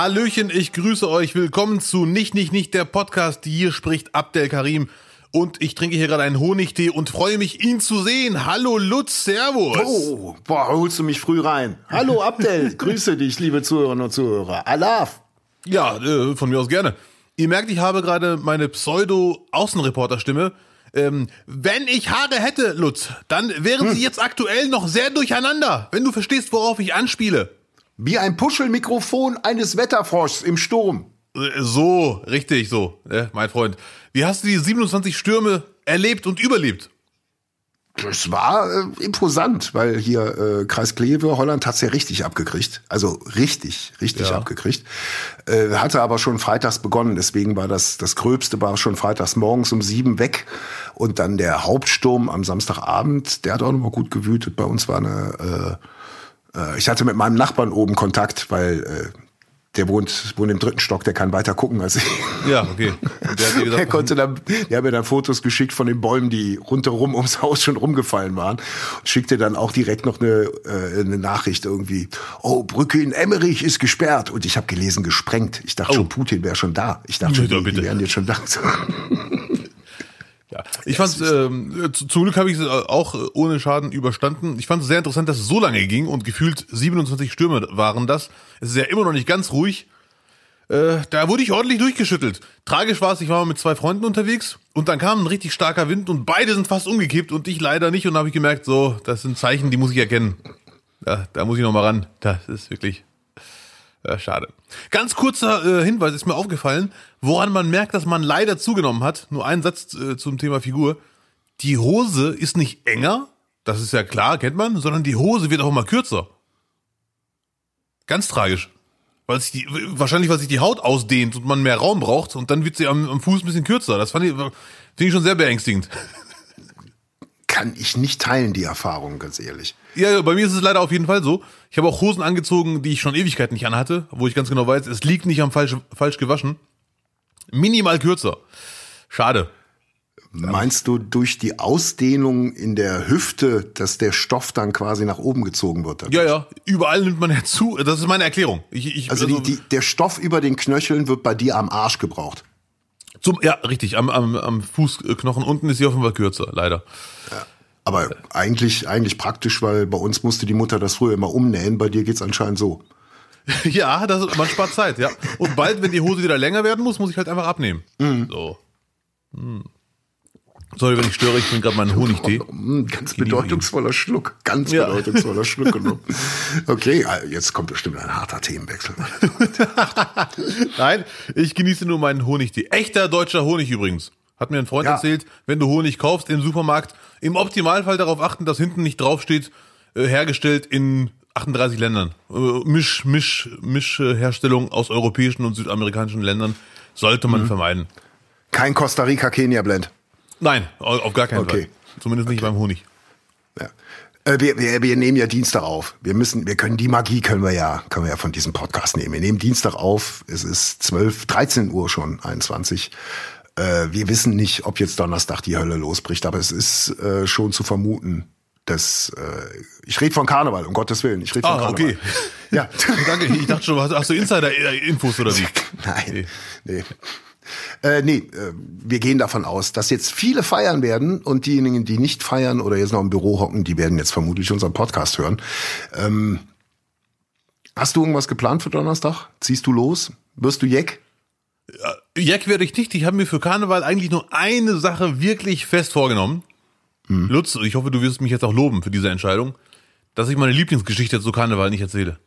Hallöchen, ich grüße euch. Willkommen zu Nicht, der Podcast. Hier spricht Abdel Karim. Und ich trinke hier gerade einen Honigtee und freue mich, ihn zu sehen. Hallo Lutz, servus. Oh, boah, holst du mich früh rein. Hallo Abdel, grüße dich, liebe Zuhörerinnen und Zuhörer. Alaf. Ja, von mir aus gerne. Ihr merkt, ich habe gerade meine Pseudo-Außenreporter-Stimme. Wenn ich Haare hätte, Lutz, dann wären sie jetzt aktuell noch sehr durcheinander, wenn du verstehst, worauf ich anspiele. Wie ein Puschelmikrofon eines Wetterfroschs im Sturm. So, richtig so, mein Freund. Wie hast du die 27 Stürme erlebt und überlebt? Das war imposant, weil hier Kreis Kleve, Holland hat's ja richtig abgekriegt. Also richtig abgekriegt. Hatte aber schon freitags begonnen, deswegen war das Gröbste war schon freitags morgens um 7 weg. Und dann der Hauptsturm am Samstagabend, der hat auch nochmal gut gewütet. Bei uns war ich hatte mit meinem Nachbarn oben Kontakt, weil der wohnt im 3. Stock, der kann weiter gucken als ich. Ja, okay. Und der hat mir dann Fotos geschickt von den Bäumen, die rundherum ums Haus schon rumgefallen waren. Und schickte dann auch direkt noch eine Nachricht irgendwie. Oh, Brücke in Emmerich ist gesperrt. Und ich habe gelesen, gesprengt. Ich dachte schon, Putin wäre schon da. Ich dachte schon, die wären jetzt schon da. Ja, ich fand's, zum Glück habe ich es auch ohne Schaden überstanden. Ich fand es sehr interessant, dass es so lange ging und gefühlt 27 Stürme waren das. Es ist ja immer noch nicht ganz ruhig. Da wurde ich ordentlich durchgeschüttelt. Tragisch war es, ich war mal mit 2 Freunden unterwegs und dann kam ein richtig starker Wind und beide sind fast umgekippt und ich leider nicht und habe ich gemerkt, so, das sind Zeichen, die muss ich erkennen. Ja, da muss ich noch mal ran. Das ist wirklich schade. Ganz kurzer Hinweis ist mir aufgefallen, woran man merkt, dass man leider zugenommen hat. Nur ein Satz zum Thema Figur. Die Hose ist nicht enger, das ist ja klar, kennt man, sondern die Hose wird auch immer kürzer. Ganz tragisch. Wahrscheinlich, weil sich die Haut ausdehnt und man mehr Raum braucht und dann wird sie am Fuß ein bisschen kürzer. Das finde ich schon sehr beängstigend. Kann ich nicht teilen, die Erfahrung, ganz ehrlich. Ja, bei mir ist es leider auf jeden Fall so. Ich habe auch Hosen angezogen, die ich schon Ewigkeiten nicht anhatte, wo ich ganz genau weiß, es liegt nicht am falsch gewaschen. Minimal kürzer. Schade. Meinst du durch die Ausdehnung in der Hüfte, dass der Stoff dann quasi nach oben gezogen wird? Dadurch? Ja, überall nimmt man ja zu. Das ist meine Erklärung. Der Stoff über den Knöcheln wird bei dir am Arsch gebraucht. Ja, richtig. Am Fußknochen unten ist sie auf jeden Fall kürzer, leider. Ja, aber eigentlich praktisch, weil bei uns musste die Mutter das früher immer umnähen. Bei dir geht's anscheinend so. Ja, man spart Zeit, ja. Und bald, wenn die Hose wieder länger werden muss ich halt einfach abnehmen. So. Sorry, wenn ich störe, ich bin gerade meinen Honigtee. Ganz bedeutungsvoller Schluck. Bedeutungsvoller Schluck genommen. Okay, jetzt kommt bestimmt ein harter Themenwechsel. Nein, ich genieße nur meinen Honigtee. Echter deutscher Honig übrigens. Hat mir ein Freund erzählt, wenn du Honig kaufst im Supermarkt, im Optimalfall darauf achten, dass hinten nicht draufsteht, hergestellt in 38 Ländern. Mischherstellung aus europäischen und südamerikanischen Ländern sollte man vermeiden. Kein Costa Rica, Kenia Blend. Nein, auf gar keinen Fall. Zumindest nicht beim Honig. Ja. Wir nehmen ja Dienstag auf. Die Magie können wir ja von diesem Podcast nehmen. Wir nehmen Dienstag auf. Es ist 13 Uhr schon, 21. Wir wissen nicht, ob jetzt Donnerstag die Hölle losbricht, aber es ist schon zu vermuten, dass ich rede von Karneval, um Gottes Willen. Ich rede von Karneval. Okay. Ja. Danke. Ich dachte schon, hast du Insider-Infos oder wie? Nein. Nee. Wir gehen davon aus, dass jetzt viele feiern werden und diejenigen, die nicht feiern oder jetzt noch im Büro hocken, die werden jetzt vermutlich unseren Podcast hören. Hast du irgendwas geplant für Donnerstag? Ziehst du los? Wirst du Jeck? Jeck werde ich nicht. Ich habe mir für Karneval eigentlich nur eine Sache wirklich fest vorgenommen. Lutz, ich hoffe, du wirst mich jetzt auch loben für diese Entscheidung, dass ich meine Lieblingsgeschichte zu Karneval nicht erzähle.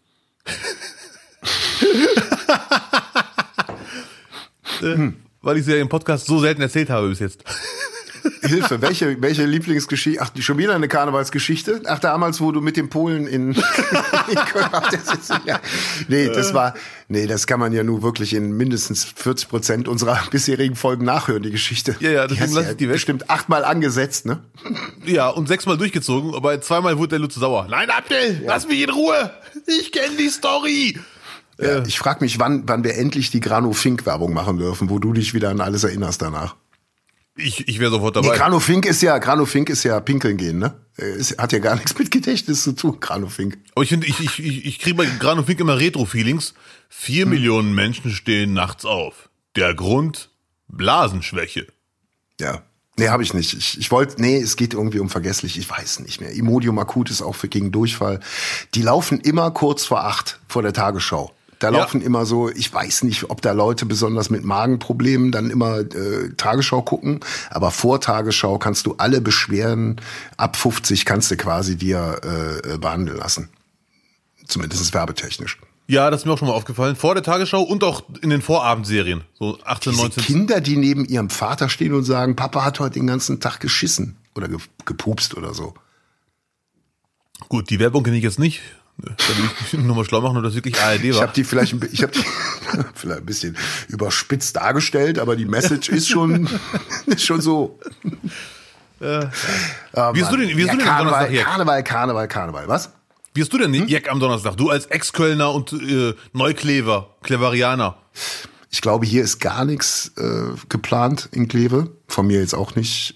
Weil ich sie ja im Podcast so selten erzählt habe bis jetzt. Hilfe, welche Lieblingsgeschichte? Ach, schon wieder eine Karnevalsgeschichte? Ach, damals, wo du mit den Polen in Köln hattest. Ja. Das kann man ja nur wirklich in mindestens 40% unserer bisherigen Folgen nachhören, die Geschichte. Ja, deswegen lasse ich die weg. Bestimmt 8-mal angesetzt, ne? Ja, und 6-mal durchgezogen, aber 2-mal wurde der Lutz sauer. Nein, Abdel, lass mich in Ruhe! Ich kenne die Story! Ja, ich frage mich, wann wir endlich die Grano-Fink-Werbung machen dürfen, wo du dich wieder an alles erinnerst danach. Ich wäre sofort Nee, dabei. Grano Fink ist ja pinkeln gehen, ne? Hat ja gar nichts mit Gedächtnis zu tun, Grano Fink. Aber ich finde, ich kriege bei Grano Fink immer Retro-Feelings. 4 Millionen Menschen stehen nachts auf. Der Grund? Blasenschwäche. Ja. Nee, habe ich nicht. Es geht irgendwie um vergesslich, ich weiß nicht mehr. Imodium akut ist auch gegen Durchfall. Die laufen immer kurz vor 8 vor der Tagesschau. Da laufen immer so, ich weiß nicht, ob da Leute besonders mit Magenproblemen dann immer Tagesschau gucken, aber vor Tagesschau kannst du alle Beschwerden ab 50 kannst du quasi dir behandeln lassen. Zumindest werbetechnisch. Ja, das ist mir auch schon mal aufgefallen. Vor der Tagesschau und auch in den Vorabendserien. So 18, Diese 19. Kinder, die neben ihrem Vater stehen und sagen, Papa hat heute den ganzen Tag geschissen oder gepupst oder so. Gut, die Werbung kenne ich jetzt nicht. Da will ich mich nochmal schlau machen, ob das wirklich ARD war. Ich habe die vielleicht ein bisschen überspitzt dargestellt, aber die Message ist schon so. Wie ist du denn am Donnerstag Jack? Karneval, was? Wie ist du denn Jack am Donnerstag? Du als Ex-Kölner und Cleverianer. Ich glaube, hier ist gar nichts geplant in Kleve. Von mir jetzt auch nicht.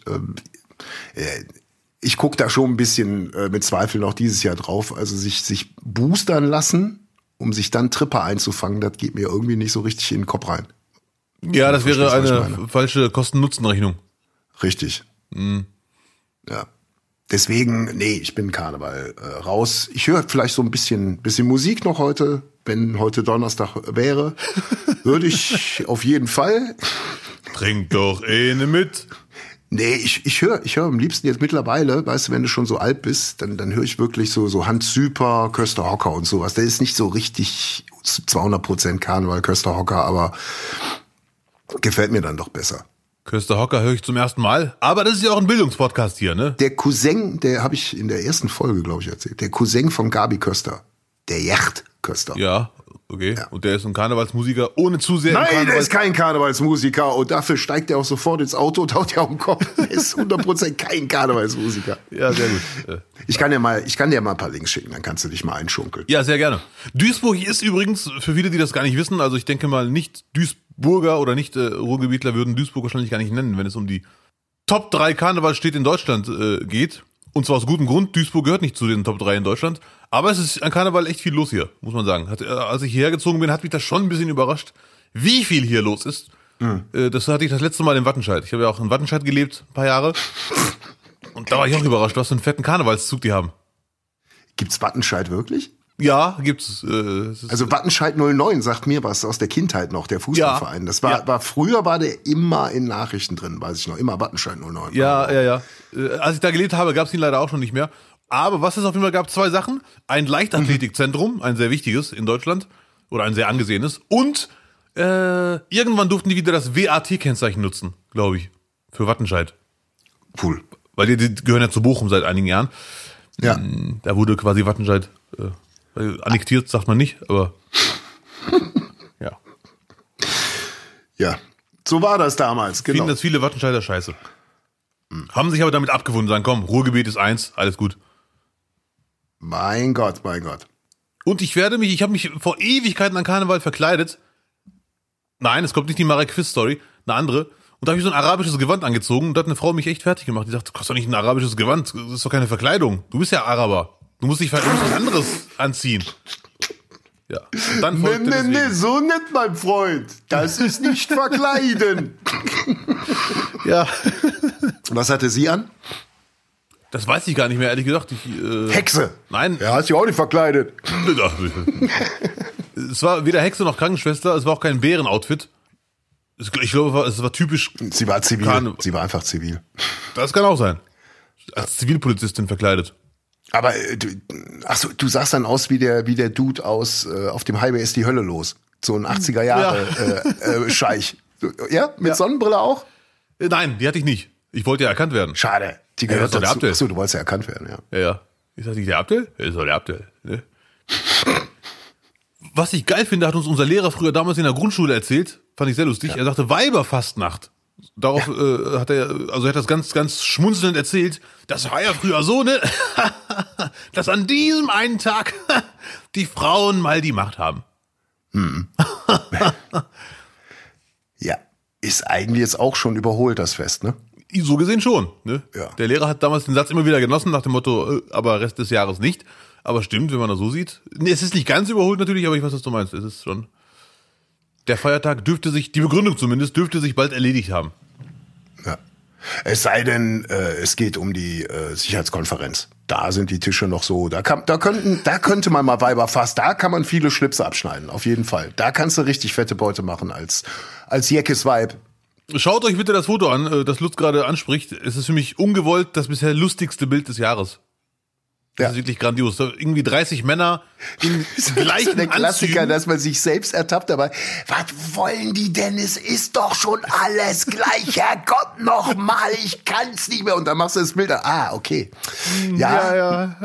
Ich gucke da schon ein bisschen mit Zweifel noch dieses Jahr drauf. Also sich boostern lassen, um sich dann Tripper einzufangen, das geht mir irgendwie nicht so richtig in den Kopf rein. Ja, das wäre eine falsche Kosten-Nutzen-Rechnung. Richtig. Ja. Deswegen, ich bin Karneval raus. Ich höre vielleicht so ein bisschen Musik noch heute. Wenn heute Donnerstag wäre, würde ich auf jeden Fall. Trink doch eine mit. Nee, ich höre am liebsten jetzt mittlerweile, weißt du, wenn du schon so alt bist, dann höre ich wirklich so Hans Süper, Köster Hocker und sowas. Der ist nicht so richtig zu 200% Karneval, Köster Hocker, aber gefällt mir dann doch besser. Köster Hocker höre ich zum ersten Mal, aber das ist ja auch ein Bildungspodcast hier, ne? Der Cousin, der habe ich in der ersten Folge, glaube ich, erzählt, der Cousin von Gabi Köster, der Yacht Köster. Ja, okay. Ja. Und der ist ein Karnevalsmusiker, ohne zu sehr... Nein, der ist kein Karnevalsmusiker und dafür steigt er auch sofort ins Auto und haut ja auf den Kopf. Der ist 100% kein Karnevalsmusiker. Ja, sehr gut. Ich kann dir mal ein paar Links schicken, dann kannst du dich mal einschunkeln. Ja, sehr gerne. Duisburg ist übrigens, für viele, die das gar nicht wissen, also ich denke mal nicht Duisburger oder nicht Ruhrgebietler würden Duisburg wahrscheinlich gar nicht nennen, wenn es um die Top 3 Karnevalsstädte in Deutschland geht. Und zwar aus gutem Grund, Duisburg gehört nicht zu den Top 3 in Deutschland. Aber es ist an Karneval echt viel los hier, muss man sagen. Als ich hierher gezogen bin, hat mich das schon ein bisschen überrascht, wie viel hier los ist. Das hatte ich das letzte Mal in Wattenscheid. Ich habe ja auch in Wattenscheid gelebt, ein paar Jahre. Und da war ich auch überrascht, was für einen fetten Karnevalszug die haben. Gibt's Wattenscheid wirklich? Ja, gibt's. Also Wattenscheid 09 sagt mir was aus der Kindheit noch, der Fußballverein. Ja, das war früher war der immer in Nachrichten drin, weiß ich noch, immer Wattenscheid 09. Ja. Als ich da gelebt habe, gab's ihn leider auch schon nicht mehr. Aber was es auf jeden Fall gab, 2 Sachen. Ein Leichtathletikzentrum, ein sehr wichtiges in Deutschland oder ein sehr angesehenes. Und irgendwann durften die wieder das WAT-Kennzeichen nutzen, glaube ich, für Wattenscheid. Cool. Weil die gehören ja zu Bochum seit einigen Jahren. Ja. Da wurde quasi Wattenscheid annektiert, sagt man nicht, aber ja. Ja, so war das damals, genau. Finden das viele Wattenscheider scheiße. Haben sich aber damit abgefunden, sagen, komm, Ruhrgebiet ist 1, alles gut. Mein Gott. Und ich habe mich vor Ewigkeiten an Karneval verkleidet. Nein, es kommt nicht die Marek Quiz-Story, eine andere. Und da habe ich so ein arabisches Gewand angezogen und da hat eine Frau mich echt fertig gemacht. Die sagt, du kannst doch nicht ein arabisches Gewand, das ist doch keine Verkleidung. Du bist ja Araber. Du musst was anderes anziehen. Ja. Und dann nee, so nicht, mein Freund. Das ist nicht verkleiden. Ja. Was hatte sie an? Das weiß ich gar nicht mehr, ehrlich gesagt. Hexe. Nein. Er hat sich auch nicht verkleidet. Es war weder Hexe noch Krankenschwester, es war auch kein Bärenoutfit. Ich glaube, es war typisch. Sie war zivil. Sie war einfach zivil. Das kann auch sein. Als Zivilpolizistin verkleidet. Aber du sahst dann aus wie der Dude aus Auf dem Highway ist die Hölle los. So ein 80er Jahre Scheich. Ja, mit Sonnenbrille auch? Nein, die hatte ich nicht. Ich wollte ja erkannt werden. Schade. Die gehört dazu. Abdel. Achso, du wolltest ja erkannt werden, ja. Ja. Ist das nicht der Abdel? Ist doch der Abdel. Ne? Was ich geil finde, hat uns unser Lehrer früher damals in der Grundschule erzählt. Fand ich sehr lustig. Ja. Er sagte Weiberfastnacht. Darauf hat er das ganz, ganz schmunzelnd erzählt. Das war ja früher so, ne? Dass an diesem einen Tag die Frauen mal die Macht haben. Ja, ist eigentlich jetzt auch schon überholt, das Fest, ne? So gesehen schon. Ne? Ja. Der Lehrer hat damals den Satz immer wieder genossen, nach dem Motto, aber Rest des Jahres nicht. Aber stimmt, wenn man das so sieht. Nee, es ist nicht ganz überholt natürlich, aber ich weiß, was du meinst. Es ist schon. Der Feiertag dürfte sich, die Begründung zumindest, dürfte sich bald erledigt haben. Ja. Es sei denn, es geht um die Sicherheitskonferenz. Da sind die Tische noch so. Da könnte man mal Weiberfass. Da kann man viele Schlipse abschneiden. Auf jeden Fall. Da kannst du richtig fette Beute machen als Jeckes Weib. Schaut euch bitte das Foto an, das Lutz gerade anspricht. Es ist für mich ungewollt das bisher lustigste Bild des Jahres. Das ist wirklich grandios. Irgendwie 30 Männer in gleichen der Klassiker, Anzügen. dass man sich selbst ertappt, aber was wollen die denn? Es ist doch schon alles gleich. Herrgott, noch mal, ich kann's nicht mehr. Und dann machst du das Bild. Okay. Ja.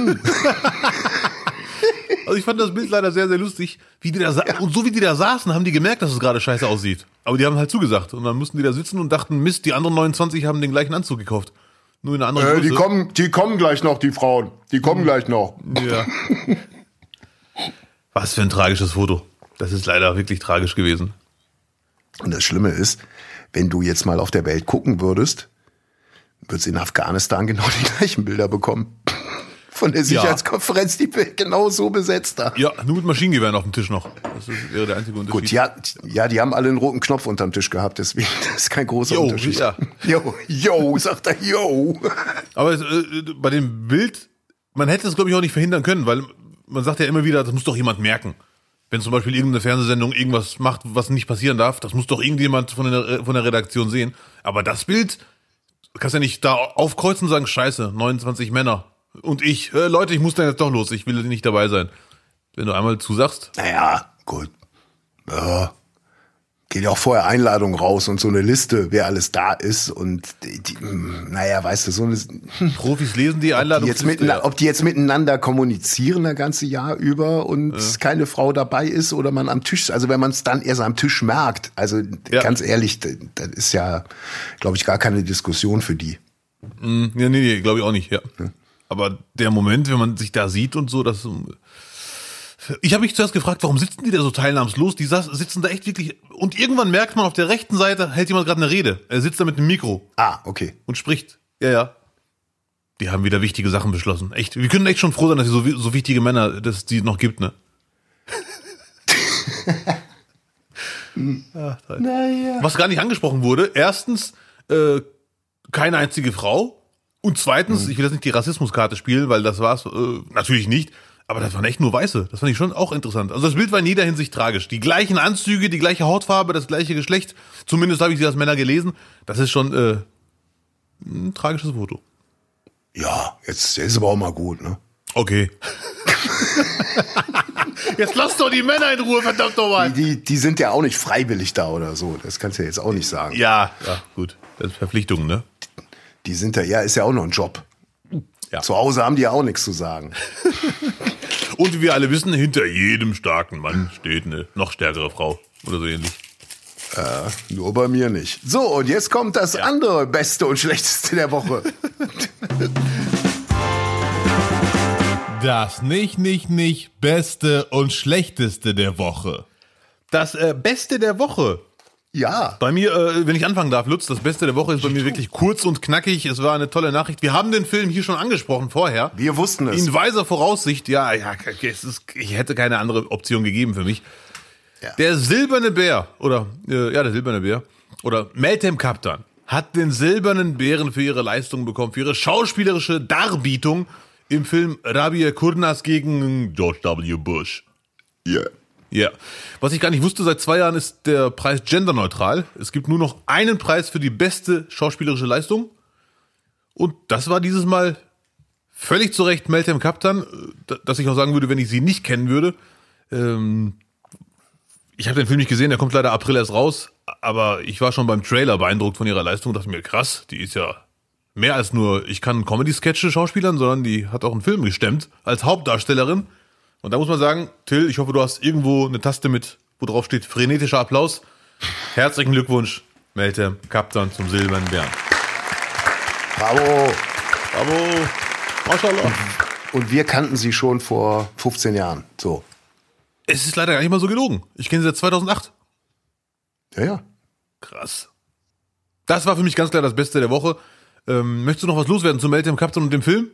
Also ich fand das Bild leider sehr, sehr lustig. Und so wie die da saßen, haben die gemerkt, dass es gerade scheiße aussieht. Aber die haben halt zugesagt. Und dann mussten die da sitzen und dachten, Mist, die anderen 29 haben den gleichen Anzug gekauft. Nur in einer anderen Größe. Die kommen gleich noch, die Frauen. Die kommen gleich noch. Ja. Was für ein tragisches Foto. Das ist leider wirklich tragisch gewesen. Und das Schlimme ist, wenn du jetzt mal auf der Welt gucken würdest, würdest du in Afghanistan genau die gleichen Bilder bekommen. Von der Sicherheitskonferenz, die wir genau so besetzt haben. Ja, nur mit Maschinengewehren auf dem Tisch noch. Das wäre der einzige Unterschied. Gut, ja, die haben alle einen roten Knopf unterm Tisch gehabt, deswegen das ist kein großer Unterschied. Ja. Yo, sagt er, yo. Aber bei dem Bild, man hätte es, glaube ich, auch nicht verhindern können, weil man sagt ja immer wieder, das muss doch jemand merken. Wenn zum Beispiel irgendeine Fernsehsendung irgendwas macht, was nicht passieren darf, das muss doch irgendjemand von der Redaktion sehen. Aber das Bild, du kannst ja nicht da aufkreuzen und sagen, scheiße, 29 Männer. Und ich, Leute, ich muss da jetzt doch los, ich will nicht dabei sein. Wenn du einmal zusagst. Naja, gut. Ja. Geht ja auch vorher Einladung raus und so eine Liste, wer alles da ist und naja, weißt du, so eine Profis lesen die Einladung. Ob die jetzt miteinander kommunizieren das ganze Jahr über und keine Frau dabei ist oder man am Tisch, also wenn man es dann erst am Tisch merkt, also ganz ehrlich, das ist ja, glaube ich, gar keine Diskussion für die. Ja, nee, glaube ich auch nicht, ja. Aber der Moment, wenn man sich da sieht und so, das. Ich habe mich zuerst gefragt, warum sitzen die da so teilnahmslos? Die sitzen da echt wirklich. Und irgendwann merkt man, auf der rechten Seite hält jemand gerade eine Rede. Er sitzt da mit einem Mikro. Okay. Und spricht. Ja. Die haben wieder wichtige Sachen beschlossen. Echt. Wir können echt schon froh sein, dass es so wichtige Männer, dass es die noch gibt, ne? Naja. Was gar nicht angesprochen wurde. Erstens, keine einzige Frau. Und zweitens, ich will jetzt nicht die Rassismuskarte spielen, weil das war's natürlich nicht. Aber das waren echt nur Weiße. Das fand ich schon auch interessant. Also das Bild war in jeder Hinsicht tragisch. Die gleichen Anzüge, die gleiche Hautfarbe, das gleiche Geschlecht. Zumindest habe ich sie als Männer gelesen. Das ist schon ein tragisches Foto. Ja, jetzt ist aber auch mal gut, ne? Okay. Jetzt lass doch die Männer in Ruhe, verdammt nochmal. Die sind ja auch nicht freiwillig da oder so. Das kannst du ja jetzt auch nicht sagen. Ja, gut. Das ist Verpflichtung, ne? Die sind ist ja auch noch ein Job. Ja. Zu Hause haben die ja auch nichts zu sagen. Und wie wir alle wissen, hinter jedem starken Mann steht eine noch stärkere Frau. Oder so ähnlich. Nur bei mir nicht. So, und jetzt kommt das andere Beste und Schlechteste der Woche. Das nicht Beste und Schlechteste der Woche. Das Beste der Woche. Ja. Bei mir, wenn ich anfangen darf, Lutz, das Beste der Woche ist bei mir wirklich kurz und knackig. Es war eine tolle Nachricht. Wir haben den Film hier schon angesprochen vorher. Wir wussten es. In weiser Voraussicht, ich hätte keine andere Option gegeben für mich. Ja. Der Silberne Bär, der Silberne Bär, oder Meltem Kaptan, hat den Silbernen Bären für ihre Leistung bekommen, für ihre schauspielerische Darbietung im Film Rabia Kurnas gegen George W. Bush. Ja. Was ich gar nicht wusste, seit 2 Jahren ist der Preis genderneutral. Es gibt nur noch einen Preis für die beste schauspielerische Leistung. Und das war dieses Mal völlig zu Recht Meltem Kaptan, dass ich auch sagen würde, wenn ich sie nicht kennen würde. Ich habe den Film nicht gesehen, der kommt leider April erst raus. Aber ich war schon beim Trailer beeindruckt von ihrer Leistung und dachte mir, krass, die ist ja mehr als nur, ich kann Comedy-Sketche schauspielern, sondern die hat auch einen Film gestemmt als Hauptdarstellerin. Und da muss man sagen, Till, ich hoffe, du hast irgendwo eine Taste mit, wo drauf steht, frenetischer Applaus. Herzlichen Glückwunsch, Meltem Kaptan zum Silbernen Bären. Bravo. Maschallah. Und wir kannten sie schon vor 15 Jahren. So. Es ist leider gar nicht mal so gelogen. Ich kenne sie seit 2008. Ja. Krass. Das war für mich ganz klar das Beste der Woche. Möchtest du noch was loswerden zu Meltem Captain und dem Film?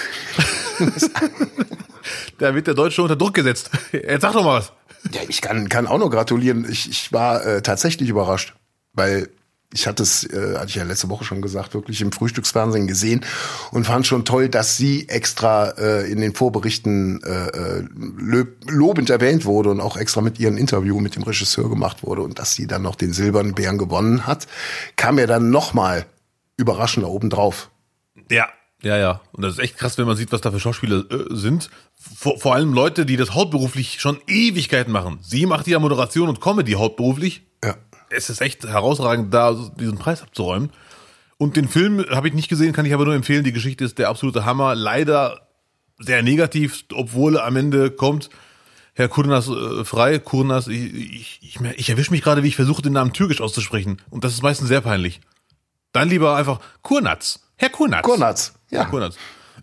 Da wird der Deutsche unter Druck gesetzt. Jetzt sag doch mal was. Ja, ich kann auch noch gratulieren. Ich war tatsächlich überrascht, weil ich hatte ich ja letzte Woche schon gesagt, wirklich im Frühstücksfernsehen gesehen und fand schon toll, dass sie extra in den Vorberichten lobend erwähnt wurde und auch extra mit ihrem Interview mit dem Regisseur gemacht wurde und dass sie dann noch den Silbernen Bären gewonnen hat, kam ja dann nochmal überraschend da oben drauf. Ja. Und das ist echt krass, wenn man sieht, was da für Schauspieler sind. Vor allem Leute, die das hauptberuflich schon Ewigkeiten machen. Sie macht ja Moderation und Comedy hauptberuflich. Ja. Es ist echt herausragend, da diesen Preis abzuräumen. Und den Film habe ich nicht gesehen, kann ich aber nur empfehlen. Die Geschichte ist der absolute Hammer. Leider sehr negativ, obwohl am Ende kommt Herr Kurnas frei. Kurnas, ich erwische mich gerade, wie ich versuche, den Namen türkisch auszusprechen. Und das ist meistens sehr peinlich. Dann lieber einfach Kurnaz. Herr Kurnaz. Kurnaz, ja. Herr Kurnaz.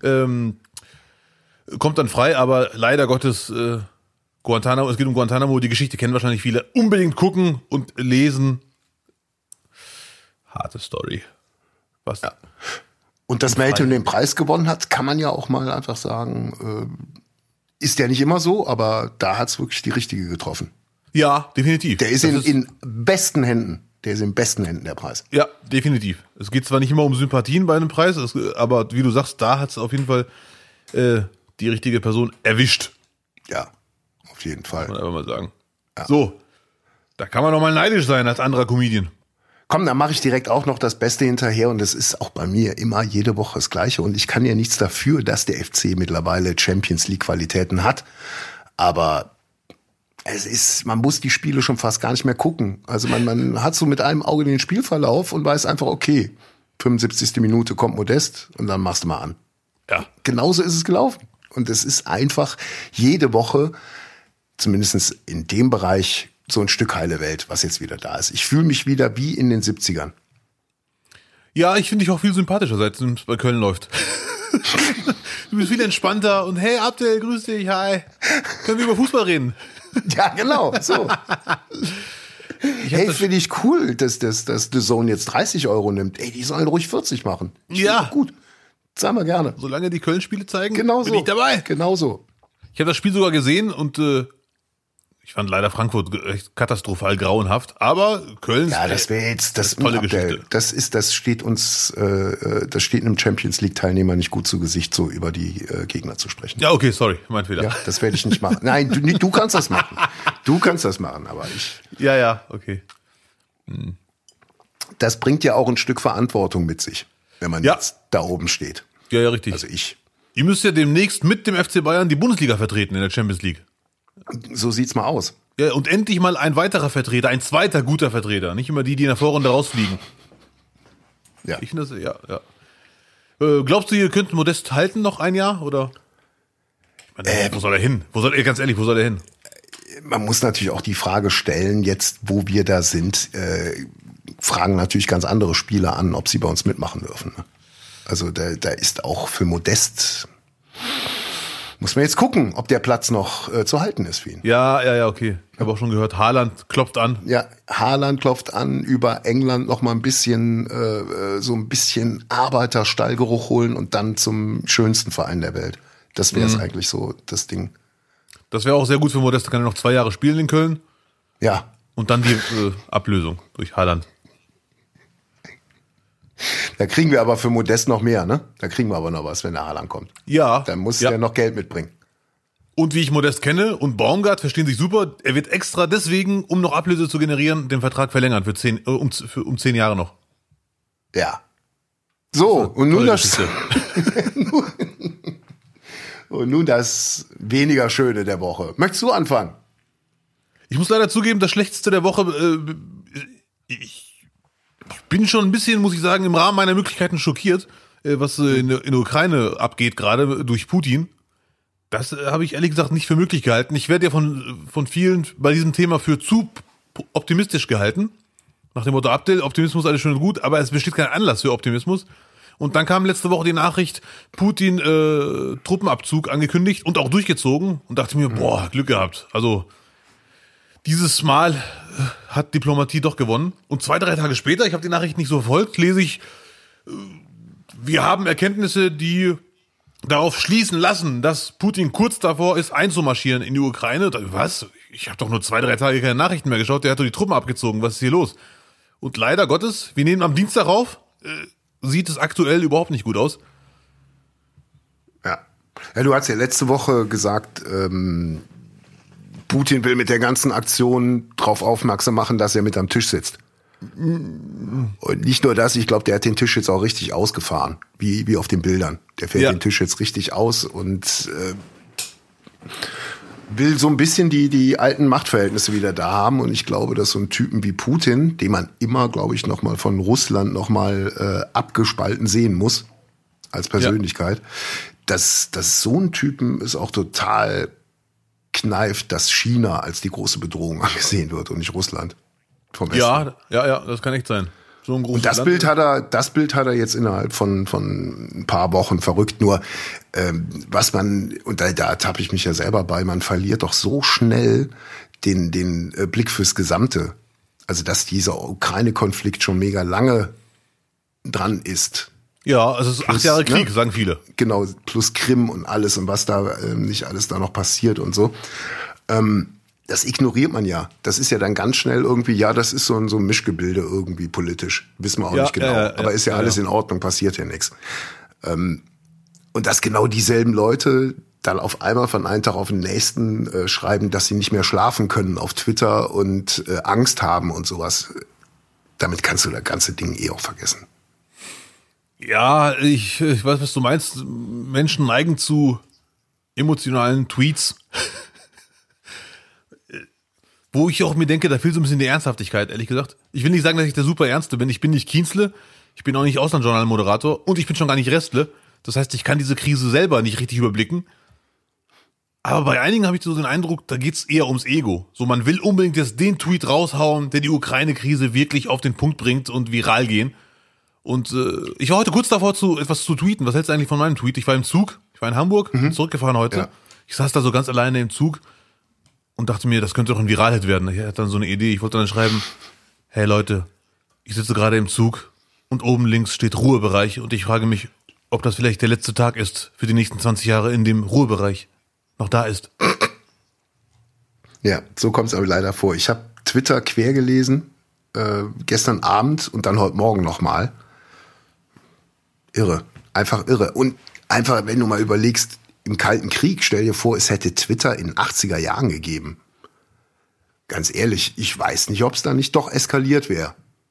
Kommt dann frei, aber leider Gottes Guantanamo, es geht um Guantanamo, die Geschichte kennen wahrscheinlich viele. Unbedingt gucken und lesen. Harte Story. Was? Ja. Und dass Meltem den Preis gewonnen hat, kann man ja auch mal einfach sagen, ist ja nicht immer so, aber da hat's wirklich die Richtige getroffen. Ja, definitiv. Der ist in besten Händen. Der ist in besten Händen, der Preis. Ja, definitiv. Es geht zwar nicht immer um Sympathien bei einem Preis, aber wie du sagst, da hat's auf jeden Fall die richtige Person erwischt. Ja, auf jeden Fall. Kann man einfach mal sagen. Ja. So, da kann man doch mal neidisch sein als anderer Comedian. Komm, dann mache ich direkt auch noch das Beste hinterher und das ist auch bei mir immer jede Woche das Gleiche und ich kann ja nichts dafür, dass der FC mittlerweile Champions League Qualitäten hat, aber man muss die Spiele schon fast gar nicht mehr gucken. Also man hat so mit einem Auge den Spielverlauf und weiß einfach, okay, 75. Minute kommt Modest und dann machst du mal an. Ja. Genauso ist es gelaufen. Und es ist einfach jede Woche, zumindest in dem Bereich, so ein Stück heile Welt, was jetzt wieder da ist. Ich fühle mich wieder wie in den 70ern. Ja, ich finde dich auch viel sympathischer, seit es bei Köln läuft. Du bist viel entspannter und hey Abdel, grüß dich, hi. Können wir über Fußball reden? Ja, genau, so. Hey, finde ich cool, dass The Zone jetzt 30 € nimmt. Ey, die sollen ruhig 40 machen. Ja. Gut, zahlen wir gerne. Solange die Köln-Spiele zeigen, genau so. bin ich dabei. Genau so. Ich habe das Spiel sogar gesehen und ich fand leider Frankfurt echt katastrophal grauenhaft, aber Köln ja, das wäre jetzt das tolle Geschichte. Das steht einem Champions League Teilnehmer nicht gut zu Gesicht, so über die Gegner zu sprechen. Ja, okay, sorry, mein Fehler. Ja, das werde ich nicht machen. Nein, du kannst das machen. Du kannst das machen, aber ich. Ja, okay. Das bringt ja auch ein Stück Verantwortung mit sich, wenn man jetzt da oben steht. Ja, richtig. Also ich. Ihr müsst ja demnächst mit dem FC Bayern die Bundesliga vertreten in der Champions League. So sieht's mal aus. Ja, und endlich mal ein weiterer Vertreter, ein zweiter guter Vertreter. Nicht immer die in der Vorrunde rausfliegen. Ja. Ich finde das, ja. Glaubst du, ihr könnt Modest halten noch ein Jahr, oder? Ich meine, wo soll er hin? Ganz ehrlich, wo soll er hin? Man muss natürlich auch die Frage stellen, jetzt wo wir da sind, fragen natürlich ganz andere Spieler an, ob sie bei uns mitmachen dürfen. Ne? Also da ist auch für Modest, muss man jetzt gucken, ob der Platz noch zu halten ist für ihn. Ja, okay. Ich habe auch schon gehört, Haaland klopft an. Ja, Haaland klopft an, über England noch mal ein bisschen, so ein bisschen Arbeiterstallgeruch holen und dann zum schönsten Verein der Welt. Das wäre es eigentlich so, das Ding. Das wäre auch sehr gut für Modest, kann er noch 2 Jahre spielen in Köln. Ja. Und dann die Ablösung durch Haaland. Da kriegen wir aber für Modest noch mehr, ne? Da kriegen wir aber noch was, wenn der Haaland kommt. Ja. Dann muss der noch Geld mitbringen. Und wie ich Modest kenne und Baumgart verstehen sich super, er wird extra deswegen, um noch Ablöse zu generieren, den Vertrag verlängern für 10 Jahre noch. Ja. So, und nun das und nun das weniger Schöne der Woche. Möchtest du anfangen? Ich muss leider zugeben, das Schlechteste der Woche, ich bin schon ein bisschen, muss ich sagen, im Rahmen meiner Möglichkeiten schockiert, was in der Ukraine abgeht, gerade durch Putin. Das habe ich ehrlich gesagt nicht für möglich gehalten. Ich werde ja von vielen bei diesem Thema für zu optimistisch gehalten. Nach dem Motto, Abdel, Optimismus, alles schön und gut, aber es besteht kein Anlass für Optimismus. Und dann kam letzte Woche die Nachricht, Putin Truppenabzug angekündigt und auch durchgezogen. Und dachte mir, boah, Glück gehabt. Also Dieses Mal hat Diplomatie doch gewonnen. Und 2-3 Tage später, ich habe die Nachricht nicht so verfolgt, lese ich, wir haben Erkenntnisse, die darauf schließen lassen, dass Putin kurz davor ist, einzumarschieren in die Ukraine. Was? Ich habe doch nur 2-3 Tage keine Nachrichten mehr geschaut, der hat doch die Truppen abgezogen. Was ist hier los? Und leider Gottes, wir nehmen am Dienstag auf, sieht es aktuell überhaupt nicht gut aus. Ja, du hast ja letzte Woche gesagt, Putin will mit der ganzen Aktion darauf aufmerksam machen, dass er mit am Tisch sitzt. Und nicht nur das, ich glaube, der hat den Tisch jetzt auch richtig ausgefahren, wie auf den Bildern. Der fährt den Tisch jetzt richtig aus und will so ein bisschen die alten Machtverhältnisse wieder da haben. Und ich glaube, dass so ein Typen wie Putin, den man immer, glaube ich, nochmal von Russland nochmal abgespalten sehen muss, als Persönlichkeit, dass so ein Typen ist auch total kneift, dass China als die große Bedrohung angesehen wird und nicht Russland vom Westen. Ja, das kann echt sein. So ein großes und das Bild hat er jetzt innerhalb von ein paar Wochen verrückt. Nur was man, und da tappe ich mich ja selber bei, man verliert doch so schnell den Blick fürs Gesamte. Also dass dieser Ukraine-Konflikt schon mega lange dran ist. Ja, also es ist 8 Jahre Krieg, sagen viele. Genau, plus Krim und alles und was da nicht alles da noch passiert und so. Das ignoriert man ja. Das ist ja dann ganz schnell irgendwie, das ist so ein Mischgebilde irgendwie politisch. Wissen wir auch nicht genau. Aber ist ja alles in Ordnung, passiert ja nichts. Und dass genau dieselben Leute dann auf einmal von einem Tag auf den nächsten schreiben, dass sie nicht mehr schlafen können auf Twitter und Angst haben und sowas. Damit kannst du das ganze Ding auch vergessen. Ja, ich weiß, was du meinst. Menschen neigen zu emotionalen Tweets, wo ich auch mir denke, da fehlt so ein bisschen die Ernsthaftigkeit, ehrlich gesagt. Ich will nicht sagen, dass ich der super Ernste bin. Ich bin nicht Kienzle, ich bin auch nicht Auslandsjournal-Moderator und ich bin schon gar nicht Restle. Das heißt, ich kann diese Krise selber nicht richtig überblicken. Aber bei einigen habe ich so den Eindruck, da geht's eher ums Ego. So, man will unbedingt jetzt den Tweet raushauen, der die Ukraine-Krise wirklich auf den Punkt bringt und viral gehen. Und ich war heute kurz davor, etwas zu tweeten. Was hältst du eigentlich von meinem Tweet? Ich war im Zug, ich war in Hamburg, zurückgefahren heute. Ja. Ich saß da so ganz alleine im Zug und dachte mir, das könnte doch ein Viral-Hit werden. Ich hatte dann so eine Idee, ich wollte dann schreiben, hey Leute, ich sitze gerade im Zug und oben links steht Ruhebereich und ich frage mich, ob das vielleicht der letzte Tag ist für die nächsten 20 Jahre, in dem Ruhebereich noch da ist. Ja, so kommt es aber leider vor. Ich habe Twitter quer gelesen, gestern Abend und dann heute Morgen nochmal. Irre, einfach irre. Und einfach, wenn du mal überlegst, im Kalten Krieg, stell dir vor, es hätte Twitter in den 80er Jahren gegeben. Ganz ehrlich, ich weiß nicht, ob es da nicht doch eskaliert wäre.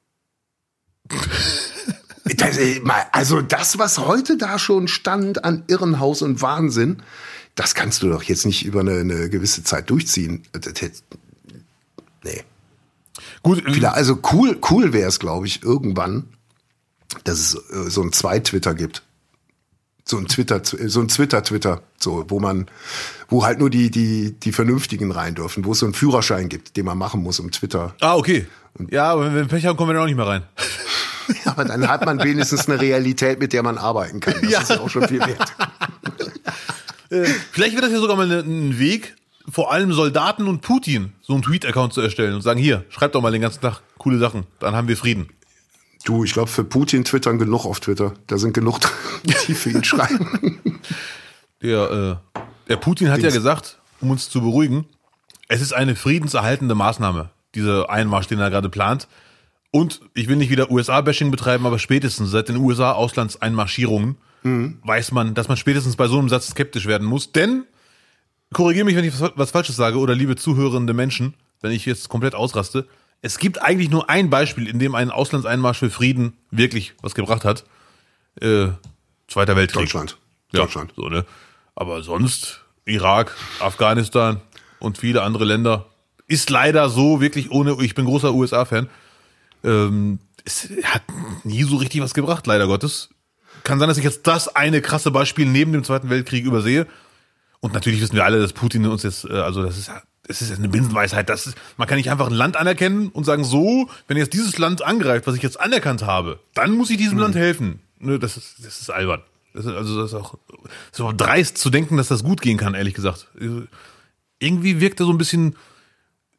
Also das, was heute da schon stand an Irrenhaus und Wahnsinn, das kannst du doch jetzt nicht über eine gewisse Zeit durchziehen. Nee. Gut, also cool wäre es, glaube ich, irgendwann, dass es so ein Zwei-Twitter gibt. So ein Twitter, so, wo halt nur die Vernünftigen rein dürfen, wo es so einen Führerschein gibt, den man machen muss, um Twitter. Okay. Ja, aber wenn wir Pech haben, kommen wir dann auch nicht mehr rein. Ja, aber dann hat man wenigstens eine Realität, mit der man arbeiten kann. Das ist ja auch schon viel wert. Vielleicht wird das ja sogar mal ein Weg, vor allem Soldaten und Putin so einen Tweet-Account zu erstellen und sagen, hier, schreibt doch mal den ganzen Tag coole Sachen, dann haben wir Frieden. Du, ich glaube, für Putin twittern genug auf Twitter. Da sind genug, die für ihn schreiben. Der Putin hat ja gesagt, um uns zu beruhigen, es ist eine friedenserhaltende Maßnahme, dieser Einmarsch, den er gerade plant. Und ich will nicht wieder USA-Bashing betreiben, aber spätestens seit den USA-Auslandseinmarschierungen weiß man, dass man spätestens bei so einem Satz skeptisch werden muss. Denn, korrigiere mich, wenn ich was Falsches sage, oder liebe zuhörende Menschen, wenn ich jetzt komplett ausraste, es gibt eigentlich nur ein Beispiel, in dem ein Auslandseinmarsch für Frieden wirklich was gebracht hat. Zweiter Weltkrieg. Deutschland. Ja, Deutschland. So, ne? Aber sonst Irak, Afghanistan und viele andere Länder ist leider so wirklich ohne, ich bin großer USA-Fan, es hat nie so richtig was gebracht, leider Gottes. Kann sein, dass ich jetzt das eine krasse Beispiel neben dem Zweiten Weltkrieg übersehe. Und natürlich wissen wir alle, dass Putin uns jetzt, es ist eine Binsenweisheit. Man kann nicht einfach ein Land anerkennen und sagen, so, wenn jetzt dieses Land angreift, was ich jetzt anerkannt habe, dann muss ich diesem Land helfen. Das ist albern. Das ist auch dreist zu denken, dass das gut gehen kann, ehrlich gesagt. Irgendwie wirkt er so ein bisschen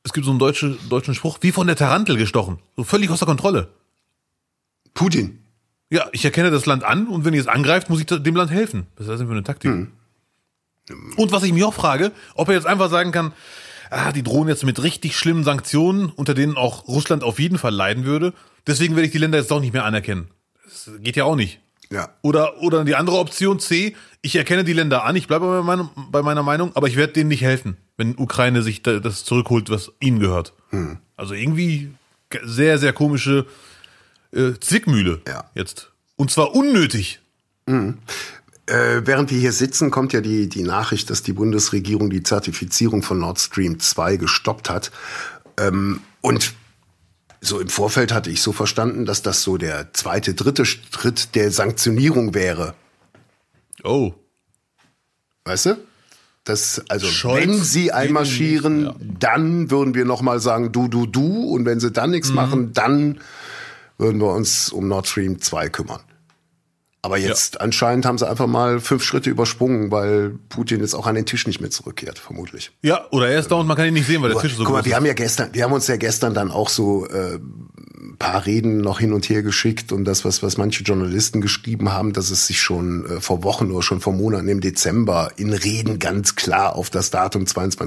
es gibt so einen deutschen Spruch, wie von der Tarantel gestochen. So völlig außer Kontrolle. Putin. Ja, ich erkenne das Land an und wenn ihr es angreift, muss ich dem Land helfen. Was ist das denn für eine Taktik? Und was ich mich auch frage, ob er jetzt einfach sagen kann, die drohen jetzt mit richtig schlimmen Sanktionen, unter denen auch Russland auf jeden Fall leiden würde. Deswegen werde ich die Länder jetzt doch nicht mehr anerkennen. Das geht ja auch nicht. Ja. Oder die andere Option C, ich erkenne die Länder an, ich bleibe bei meiner Meinung, aber ich werde denen nicht helfen, wenn Ukraine sich das zurückholt, was ihnen gehört. Also irgendwie sehr, sehr komische Zwickmühle jetzt. Und zwar unnötig. Während wir hier sitzen, kommt ja die Nachricht, dass die Bundesregierung die Zertifizierung von Nord Stream 2 gestoppt hat. Und so im Vorfeld hatte ich so verstanden, dass das so der dritte Schritt der Sanktionierung wäre. Oh. Weißt du? Wenn sie einmarschieren, dann würden wir nochmal sagen, du. Und wenn sie dann nichts machen, dann würden wir uns um Nord Stream 2 kümmern. Aber jetzt anscheinend haben sie einfach mal 5 Schritte übersprungen, weil Putin jetzt auch an den Tisch nicht mehr zurückkehrt, vermutlich. Ja, oder er ist da und man kann ihn nicht sehen, weil der Tisch so groß ist. Wir haben uns ja gestern dann auch so ein paar Reden noch hin und her geschickt und das, was manche Journalisten geschrieben haben, dass es sich schon vor Wochen oder schon vor Monaten im Dezember in Reden ganz klar auf das Datum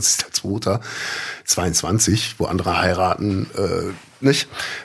22.02.22, wo andere heiraten, nicht?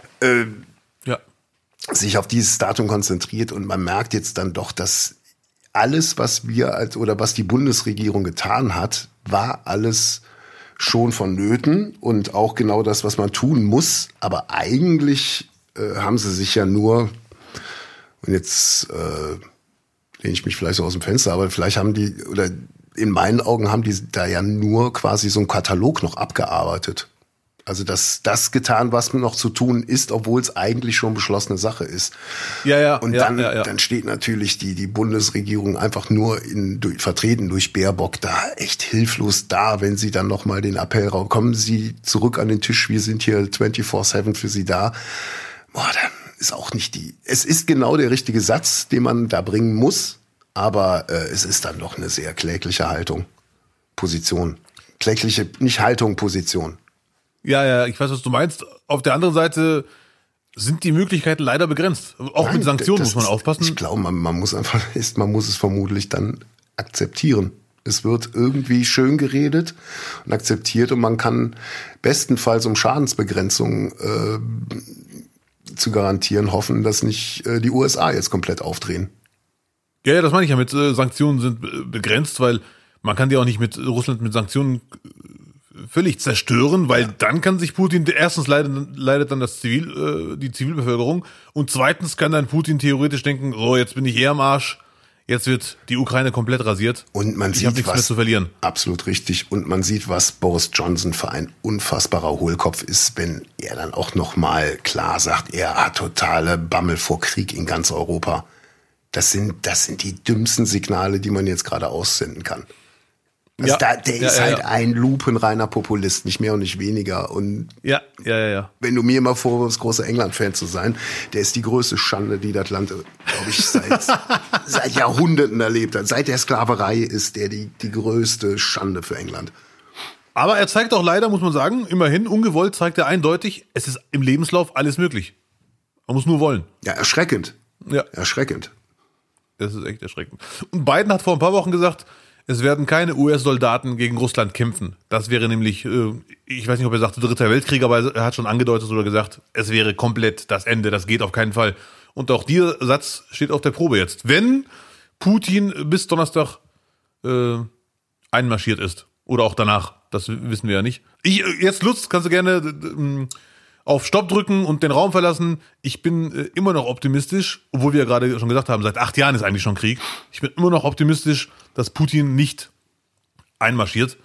Sich auf dieses Datum konzentriert und man merkt jetzt dann doch, dass alles, was was die Bundesregierung getan hat, war alles schon vonnöten und auch genau das, was man tun muss. Aber eigentlich haben sie sich ja nur, und jetzt lehne ich mich vielleicht so aus dem Fenster, aber vielleicht in meinen Augen haben die da ja nur quasi so einen Katalog noch abgearbeitet. Also das getan, was noch zu tun ist, obwohl es eigentlich schon beschlossene Sache ist. Und dann steht natürlich die Bundesregierung einfach nur vertreten durch Baerbock da echt hilflos da, wenn sie dann noch mal den Appell raus, kommen Sie zurück an den Tisch, wir sind hier 24/7 für Sie da. Dann ist auch nicht es ist genau der richtige Satz, den man da bringen muss, aber es ist dann doch eine sehr klägliche Position. Klägliche, nicht Haltung, Position. Ja, ich weiß, was du meinst. Auf der anderen Seite sind die Möglichkeiten leider begrenzt. Auch mit Sanktionen muss man aufpassen. Ich glaube, man muss es vermutlich dann akzeptieren. Es wird irgendwie schön geredet und akzeptiert und man kann bestenfalls, um Schadensbegrenzung zu garantieren, hoffen, dass nicht die USA jetzt komplett aufdrehen. Ja, das meine ich ja mit Sanktionen sind begrenzt, weil man kann die auch nicht mit Russland mit Sanktionen völlig zerstören, weil dann kann sich Putin, erstens leidet dann die Zivilbevölkerung und zweitens kann dann Putin theoretisch denken, so jetzt bin ich am Arsch, jetzt wird die Ukraine komplett rasiert. Und man sieht, nichts mehr zu verlieren. Absolut richtig. Und man sieht, was Boris Johnson für ein unfassbarer Hohlkopf ist, wenn er dann auch noch mal klar sagt, er hat totale Bammel vor Krieg in ganz Europa. Das sind die dümmsten Signale, die man jetzt gerade aussenden kann. Also der ist halt ein lupenreiner Populist, nicht mehr und nicht weniger. Und wenn du mir immer vorwirfst, großer England-Fan zu sein, der ist die größte Schande, die das Land, glaube ich, seit Jahrhunderten erlebt hat. Seit der Sklaverei ist der die größte Schande für England. Aber er zeigt auch leider, muss man sagen, immerhin, ungewollt zeigt er eindeutig, es ist im Lebenslauf alles möglich. Man muss nur wollen. Ja, erschreckend. Ja. Erschreckend. Das ist echt erschreckend. Und Biden hat vor ein paar Wochen gesagt, es werden keine US-Soldaten gegen Russland kämpfen. Das wäre nämlich, ich weiß nicht, ob er sagte Dritter Weltkrieg, aber er hat schon angedeutet oder gesagt, es wäre komplett das Ende, das geht auf keinen Fall. Und auch dieser Satz steht auf der Probe jetzt. Wenn Putin bis Donnerstag einmarschiert ist oder auch danach, das wissen wir ja nicht. Jetzt Lutz, kannst du gerne auf Stopp drücken und den Raum verlassen. Ich bin immer noch optimistisch, obwohl wir ja gerade schon gesagt haben, seit 8 Jahren ist eigentlich schon Krieg. Ich bin immer noch optimistisch, dass Putin nicht einmarschiert.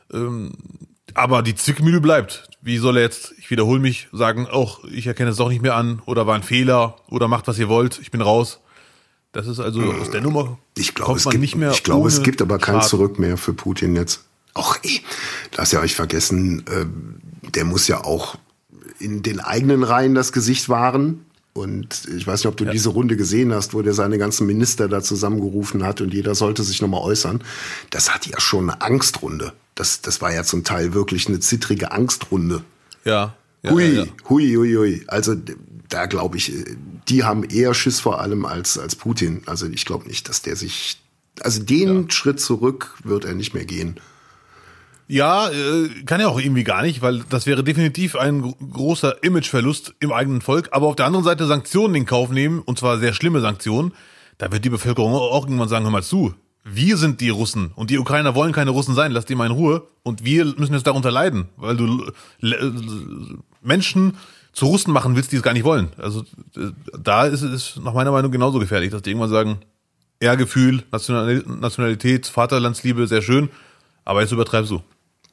Aber die Zwickmühle bleibt. Wie soll er jetzt, ich wiederhole mich, sagen, auch ich erkenne es doch nicht mehr an oder war ein Fehler oder macht, was ihr wollt, ich bin raus. Das ist also aus der Nummer kommt man nicht mehr. Ich glaube, es gibt aber kein Zurück mehr für Putin jetzt. Och, du hast ja euch vergessen, der muss ja auch in den eigenen Reihen das Gesicht wahren. Und ich weiß nicht, ob du diese Runde gesehen hast, wo der seine ganzen Minister da zusammengerufen hat und jeder sollte sich nochmal äußern. Das hat ja schon eine Angstrunde. das war ja zum Teil wirklich eine zittrige Angstrunde. Ja. Hui. Also da glaube ich, die haben eher Schiss vor allem als Putin. Also ich glaube nicht, dass der sich, also den Schritt zurück wird er nicht mehr gehen. Ja, kann er auch irgendwie gar nicht, weil das wäre definitiv ein großer Imageverlust im eigenen Volk. Aber auf der anderen Seite Sanktionen in Kauf nehmen, und zwar sehr schlimme Sanktionen, da wird die Bevölkerung auch irgendwann sagen, hör mal zu, wir sind die Russen und die Ukrainer wollen keine Russen sein, lasst die mal in Ruhe und wir müssen jetzt darunter leiden, weil du Menschen zu Russen machen willst, die es gar nicht wollen. Also da ist es nach meiner Meinung genauso gefährlich, dass die irgendwann sagen, Ehrgefühl, Nationalität, Vaterlandsliebe, sehr schön, aber jetzt übertreibst du.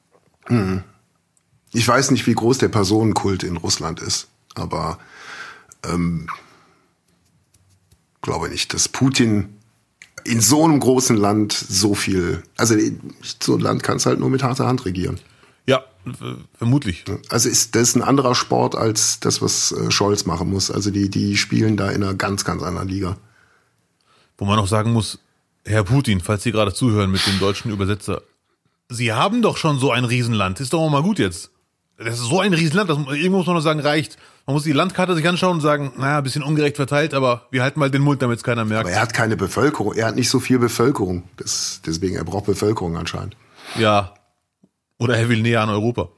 Ich weiß nicht, wie groß der Personenkult in Russland ist, aber glaube nicht, dass Putin in so einem großen Land so viel, also so ein Land kannst halt nur mit harter Hand regieren. Ja, vermutlich. Also das ist ein anderer Sport als das, was Scholz machen muss. Also die spielen da in einer ganz, ganz anderen Liga. Wo man auch sagen muss, Herr Putin, falls Sie gerade zuhören mit dem deutschen Übersetzer, Sie haben doch schon so ein Riesenland, ist doch auch mal gut jetzt. Das ist so ein Riesenland, irgendwo muss man noch sagen, reicht. Man muss die Landkarte sich anschauen und sagen, naja, ein bisschen ungerecht verteilt, aber wir halten mal den Mund, damit es keiner merkt. Aber er hat keine Bevölkerung, er hat nicht so viel Bevölkerung. Deswegen, er braucht Bevölkerung anscheinend. Ja, oder er will näher an Europa.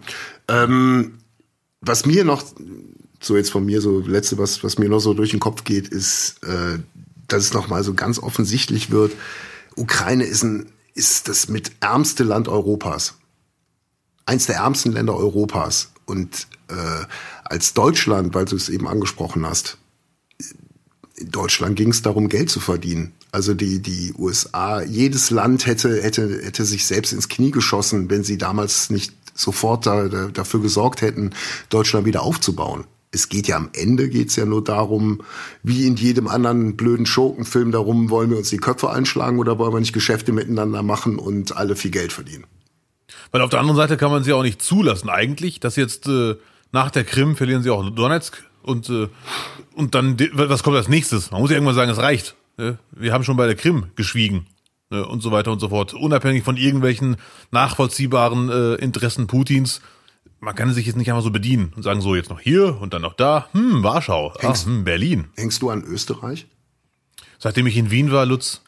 Was mir noch, so jetzt von mir so letzte, was mir noch so durch den Kopf geht, ist, dass es nochmal so ganz offensichtlich wird, Ukraine ist das mit ärmste Land Europas. Eins der ärmsten Länder Europas. Und als Deutschland, weil du es eben angesprochen hast, in Deutschland ging es darum, Geld zu verdienen. Also die USA, jedes Land hätte sich selbst ins Knie geschossen, wenn sie damals nicht sofort dafür gesorgt hätten, Deutschland wieder aufzubauen. Es geht ja am Ende geht's ja nur darum, wie in jedem anderen blöden Schurkenfilm darum, wollen wir uns die Köpfe einschlagen oder wollen wir nicht Geschäfte miteinander machen und alle viel Geld verdienen. Weil auf der anderen Seite kann man sie auch nicht zulassen eigentlich, dass jetzt nach der Krim verlieren sie auch Donetsk und dann, was kommt als nächstes? Man muss ja irgendwann sagen, es reicht. Wir haben schon bei der Krim geschwiegen und so weiter und so fort. Unabhängig von irgendwelchen nachvollziehbaren Interessen Putins. Man kann sich jetzt nicht einfach so bedienen und sagen, so jetzt noch hier und dann noch da. Warschau, Berlin. Hängst du an Österreich? Seitdem ich in Wien war, Lutz.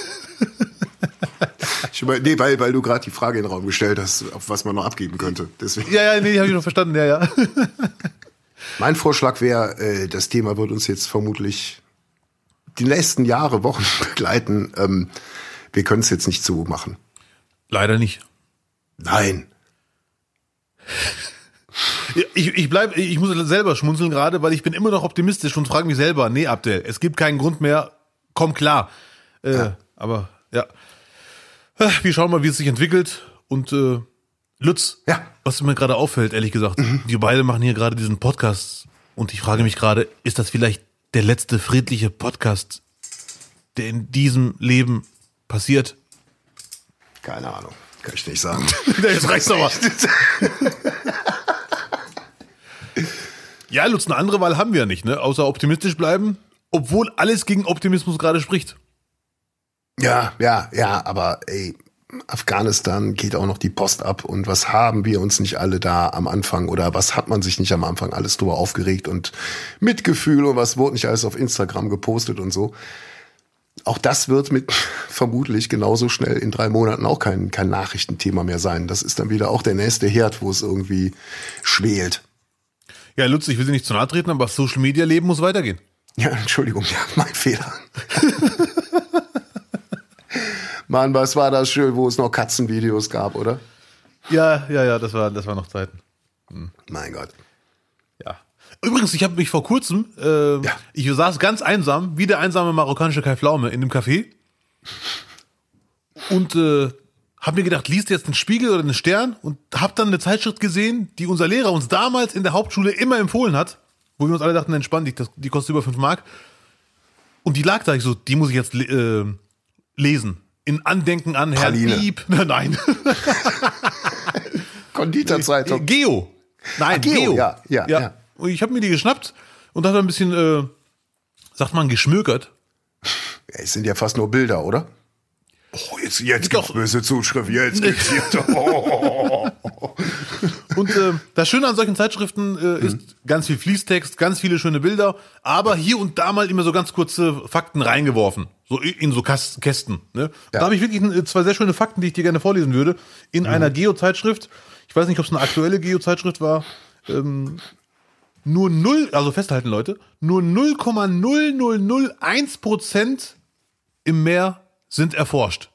Weil du gerade die Frage in den Raum gestellt hast, auf was man noch abgeben könnte. Deswegen. Ja, habe ich noch verstanden, ja. Mein Vorschlag wäre, das Thema wird uns jetzt vermutlich die nächsten Jahre, Wochen begleiten. Wir können es jetzt nicht so machen. Leider nicht. Nein. Ich muss selber schmunzeln gerade, weil ich bin immer noch optimistisch und frage mich selber, nee, Abdel, es gibt keinen Grund mehr, komm klar. Aber ja, wir schauen mal, wie es sich entwickelt. Und Lutz, was mir gerade auffällt, ehrlich gesagt, wir beide machen hier gerade diesen Podcast und ich frage mich gerade, ist das vielleicht der letzte friedliche Podcast, der in diesem Leben passiert? Keine Ahnung, kann ich nicht sagen. Jetzt reicht's aber. Ja, Lutz, eine andere Wahl haben wir ja nicht, ne? Außer optimistisch bleiben, obwohl alles gegen Optimismus gerade spricht. Ja, aber ey, Afghanistan geht auch noch die Post ab und was haben wir uns nicht alle da am Anfang oder was hat man sich nicht am Anfang alles drüber aufgeregt und Mitgefühl und was wurde nicht alles auf Instagram gepostet und so. Auch das wird mit vermutlich genauso schnell in 3 Monaten auch kein Nachrichtenthema mehr sein. Das ist dann wieder auch der nächste Herd, wo es irgendwie schwelt. Ja, Lutz, ich will dir nicht zu nahe treten, aber Social Media Leben muss weitergehen. Ja, Entschuldigung, ja, mein Fehler. Mann, was war das schön, wo es noch Katzenvideos gab, oder? Ja, das war noch Zeiten. Mein Gott. Ja. Übrigens, ich habe mich vor kurzem, ich saß ganz einsam, wie der einsame marokkanische Kai Pflaume in dem Café und habe mir gedacht, liest du jetzt einen Spiegel oder einen Stern und habe dann eine Zeitschrift gesehen, die unser Lehrer uns damals in der Hauptschule immer empfohlen hat, wo wir uns alle dachten, entspann dich, die kostet über 5 Mark. Und die lag da, ich so, die muss ich jetzt lesen. In Andenken an Herrn Piep. Nein. Konditorzeitung. Geo. Nein, Geo. Ja. Und ich habe mir die geschnappt und habe ein bisschen, sagt man, geschmökert. Es sind ja fast nur Bilder, oder? Oh, jetzt gibt's böse Zuschrift, jetzt gibt's Und das Schöne an solchen Zeitschriften ist ganz viel Fließtext, ganz viele schöne Bilder, aber hier und da mal immer so ganz kurze Fakten reingeworfen, so in so Kästen. Ne? Da habe ich wirklich zwei sehr schöne Fakten, die ich dir gerne vorlesen würde, in einer Geo-Zeitschrift. Ich weiß nicht, ob es eine aktuelle Geo-Zeitschrift war. Also festhalten, Leute, nur 0,0001% im Meer sind erforscht.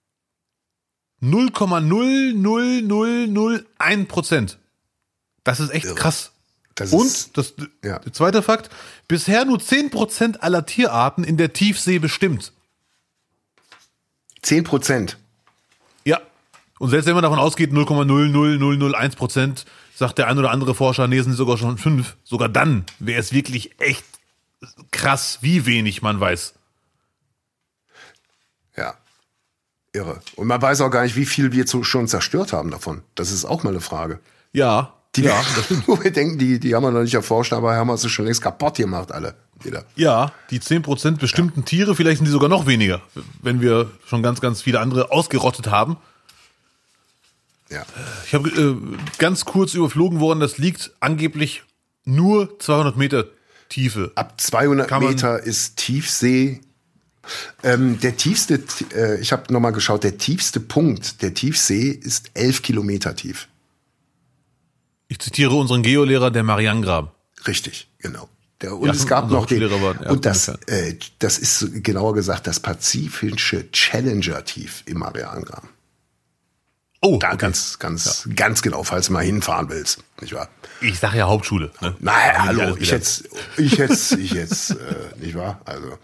0,00001%. Das ist echt krass. Der zweite Fakt, bisher nur 10% aller Tierarten in der Tiefsee bestimmt. 10%? Ja. Und selbst wenn man davon ausgeht, 0,00001%, sagt der ein oder andere Forscher, nee, sind sogar schon 5. Sogar dann wäre es wirklich echt krass, wie wenig man weiß. Ja. Irre. Und man weiß auch gar nicht, wie viel wir schon zerstört haben davon. Das ist auch mal eine Frage. Ja, das stimmt. Wo wir denken, die haben wir noch nicht erforscht, aber haben wir sie schon längst kaputt gemacht, alle. Jeder. Ja, die 10% bestimmten Tiere, vielleicht sind die sogar noch weniger, wenn wir schon ganz, ganz viele andere ausgerottet haben. Ja. Ich habe ganz kurz überflogen worden, das liegt angeblich nur 200 Meter Tiefe. Ab 200 Meter ist Tiefsee. Der tiefste, ich habe nochmal geschaut, der tiefste Punkt der Tiefsee ist 11 Kilometer tief. Ich zitiere unseren Geolehrer, der Marianengraben. Richtig, genau. Und es gab noch den, und das ist genauer gesagt das pazifische Challenger-Tief im Marianengraben. Oh, da ganz genau, falls du mal hinfahren willst, nicht wahr? Ich sage ja Hauptschule. Ne? Naja, hallo, ich jetzt, nicht wahr? Also,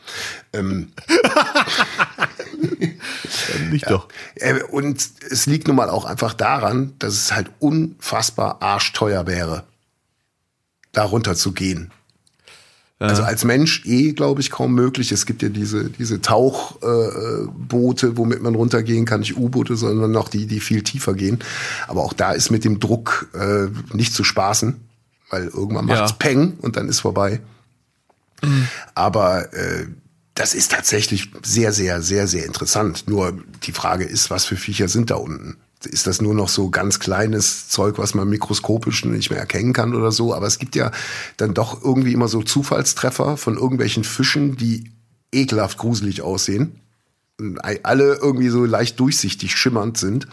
nicht doch. Und es liegt nun mal auch einfach daran, dass es halt unfassbar arschteuer wäre, da runter zu gehen. Also als Mensch glaube ich, kaum möglich. Es gibt ja diese Tauchboote, womit man runtergehen kann, nicht U-Boote, sondern noch die viel tiefer gehen. Aber auch da ist mit dem Druck nicht zu spaßen, weil irgendwann macht's Peng und dann ist vorbei. Mhm. Aber das ist tatsächlich sehr, sehr, sehr, sehr interessant. Nur die Frage ist, was für Viecher sind da unten? Ist das nur noch so ganz kleines Zeug, was man mikroskopisch nicht mehr erkennen kann oder so? Aber es gibt ja dann doch irgendwie immer so Zufallstreffer von irgendwelchen Fischen, die ekelhaft gruselig aussehen. Und alle irgendwie so leicht durchsichtig schimmernd sind.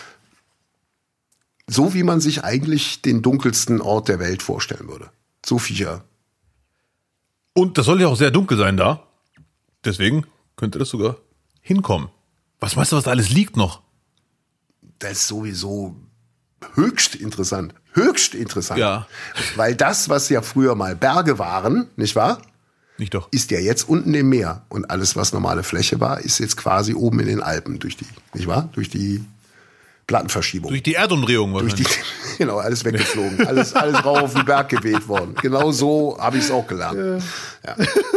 So wie man sich eigentlich den dunkelsten Ort der Welt vorstellen würde. So Viecher. Und das soll ja auch sehr dunkel sein da. Deswegen könnte das sogar hinkommen. Was meinst du, was da alles liegt noch? Das ist sowieso höchst interessant. Höchst interessant. Ja. Weil das, was ja früher mal Berge waren, nicht wahr? Nicht doch. Ist ja jetzt unten im Meer. Und alles, was normale Fläche war, ist jetzt quasi oben in den Alpen nicht wahr? Durch die Plattenverschiebung. Durch die Erdumdrehung wahrscheinlich. Genau, alles weggeflogen. alles rauf auf den Berg geweht worden. Genau so habe ich es auch gelernt. Ja.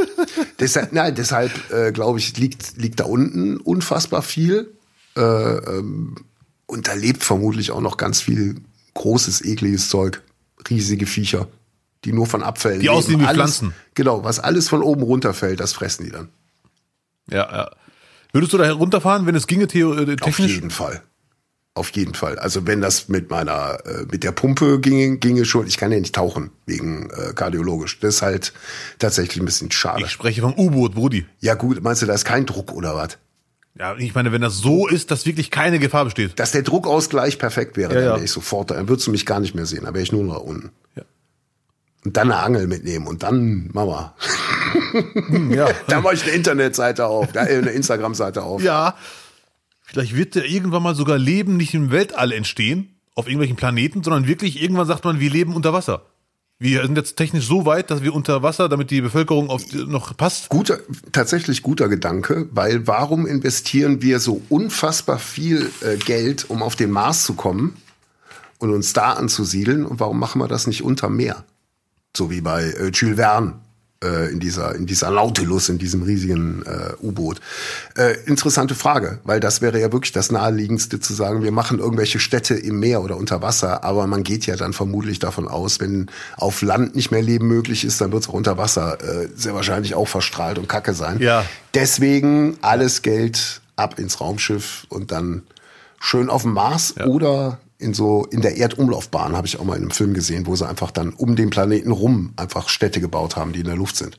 Deshalb glaube ich, liegt da unten unfassbar viel. Und da lebt vermutlich auch noch ganz viel großes, ekliges Zeug. Riesige Viecher, die nur von Abfällen die aussehen wie Pflanzen. Genau, was alles von oben runterfällt, das fressen die dann. Ja. Würdest du da runterfahren, wenn es ginge, technisch? Auf jeden Fall. Also wenn das mit der Pumpe ginge schon. Ich kann ja nicht tauchen, wegen kardiologisch. Das ist halt tatsächlich ein bisschen schade. Ich spreche vom U-Boot, Brudi. Ja gut, meinst du, da ist kein Druck oder was? Ja, ich meine, wenn das so ist, dass wirklich keine Gefahr besteht. Dass der Druckausgleich perfekt wäre, dann wäre ich sofort da. Dann würdest du mich gar nicht mehr sehen. Dann wäre ich nur noch unten. Ja. Und dann eine Angel mitnehmen und dann Mama. Ja. Dann mache ich eine Internetseite auf, eine Instagram-Seite auf. Ja. Vielleicht wird ja irgendwann mal sogar Leben nicht im Weltall entstehen, auf irgendwelchen Planeten, sondern wirklich irgendwann sagt man, wir leben unter Wasser. Wir sind jetzt technisch so weit, dass wir unter Wasser, damit die Bevölkerung noch passt. Tatsächlich guter Gedanke, weil warum investieren wir so unfassbar viel Geld, um auf den Mars zu kommen und uns da anzusiedeln? Und warum machen wir das nicht unter Meer? So wie bei Jules Verne in dieser Nautilus, in diesem riesigen U-Boot. Interessante Frage, weil das wäre ja wirklich das Naheliegendste zu sagen, wir machen irgendwelche Städte im Meer oder unter Wasser, aber man geht ja dann vermutlich davon aus, wenn auf Land nicht mehr Leben möglich ist, dann wird es auch unter Wasser sehr wahrscheinlich auch verstrahlt und kacke sein. Ja. Deswegen alles Geld ab ins Raumschiff und dann schön auf dem Mars oder in der Erdumlaufbahn, habe ich auch mal in einem Film gesehen, wo sie einfach dann um den Planeten rum einfach Städte gebaut haben, die in der Luft sind.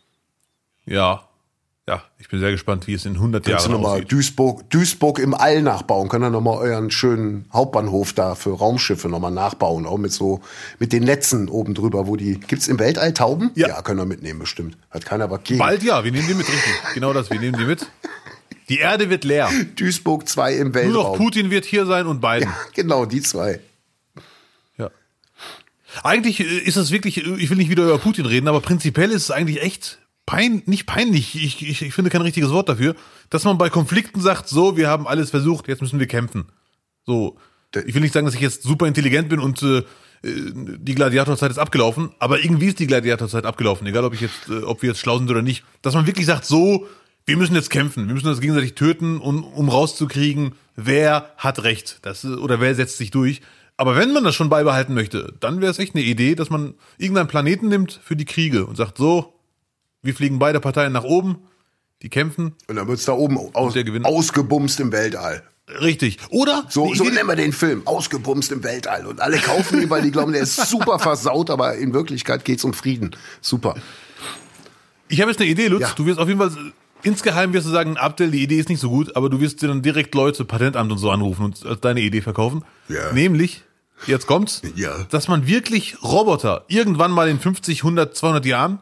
Ja, ich bin sehr gespannt, wie es in 100 Kannst Jahren du nochmal aussieht. Duisburg im All nachbauen? Könnt ihr nochmal euren schönen Hauptbahnhof da für Raumschiffe nochmal nachbauen? Auch mit den Netzen oben drüber, gibt's im Weltall Tauben? Ja, können wir mitnehmen bestimmt. Hat keiner was gegen. Bald ja, wir nehmen die mit, richtig. Genau das, wir nehmen die mit. Die Erde wird leer. Duisburg 2 im Weltraum. Nur noch Putin wird hier sein und Biden. Ja, genau, die 2. Ja. Eigentlich ist es wirklich, ich will nicht wieder über Putin reden, aber prinzipiell ist es eigentlich echt nicht peinlich, ich finde kein richtiges Wort dafür, dass man bei Konflikten sagt, so, wir haben alles versucht, jetzt müssen wir kämpfen. So, ich will nicht sagen, dass ich jetzt super intelligent bin und die Gladiatorzeit ist abgelaufen, aber irgendwie ist die Gladiatorzeit abgelaufen, egal ob wir jetzt schlau sind oder nicht. Dass man wirklich sagt, so, wir müssen jetzt kämpfen, wir müssen uns gegenseitig töten, um rauszukriegen, wer hat Recht, oder wer setzt sich durch. Aber wenn man das schon beibehalten möchte, dann wäre es echt eine Idee, dass man irgendeinen Planeten nimmt für die Kriege und sagt, so, wir fliegen beide Parteien nach oben, die kämpfen. Und dann wird's da oben ausgebumst im Weltall. Richtig. Oder? So nennen wir den Film. Ausgebumst im Weltall. Und alle kaufen ihn, weil die glauben, der ist super versaut, aber in Wirklichkeit geht's um Frieden. Super. Ich habe jetzt eine Idee, Lutz. Ja. Du wirst auf jeden Fall, insgeheim wirst du sagen, Abdel, die Idee ist nicht so gut, aber du wirst dir dann direkt Leute, Patentamt und so anrufen und als deine Idee verkaufen. Ja. Nämlich, jetzt kommt's, dass man wirklich Roboter irgendwann mal in 50, 100, 200 Jahren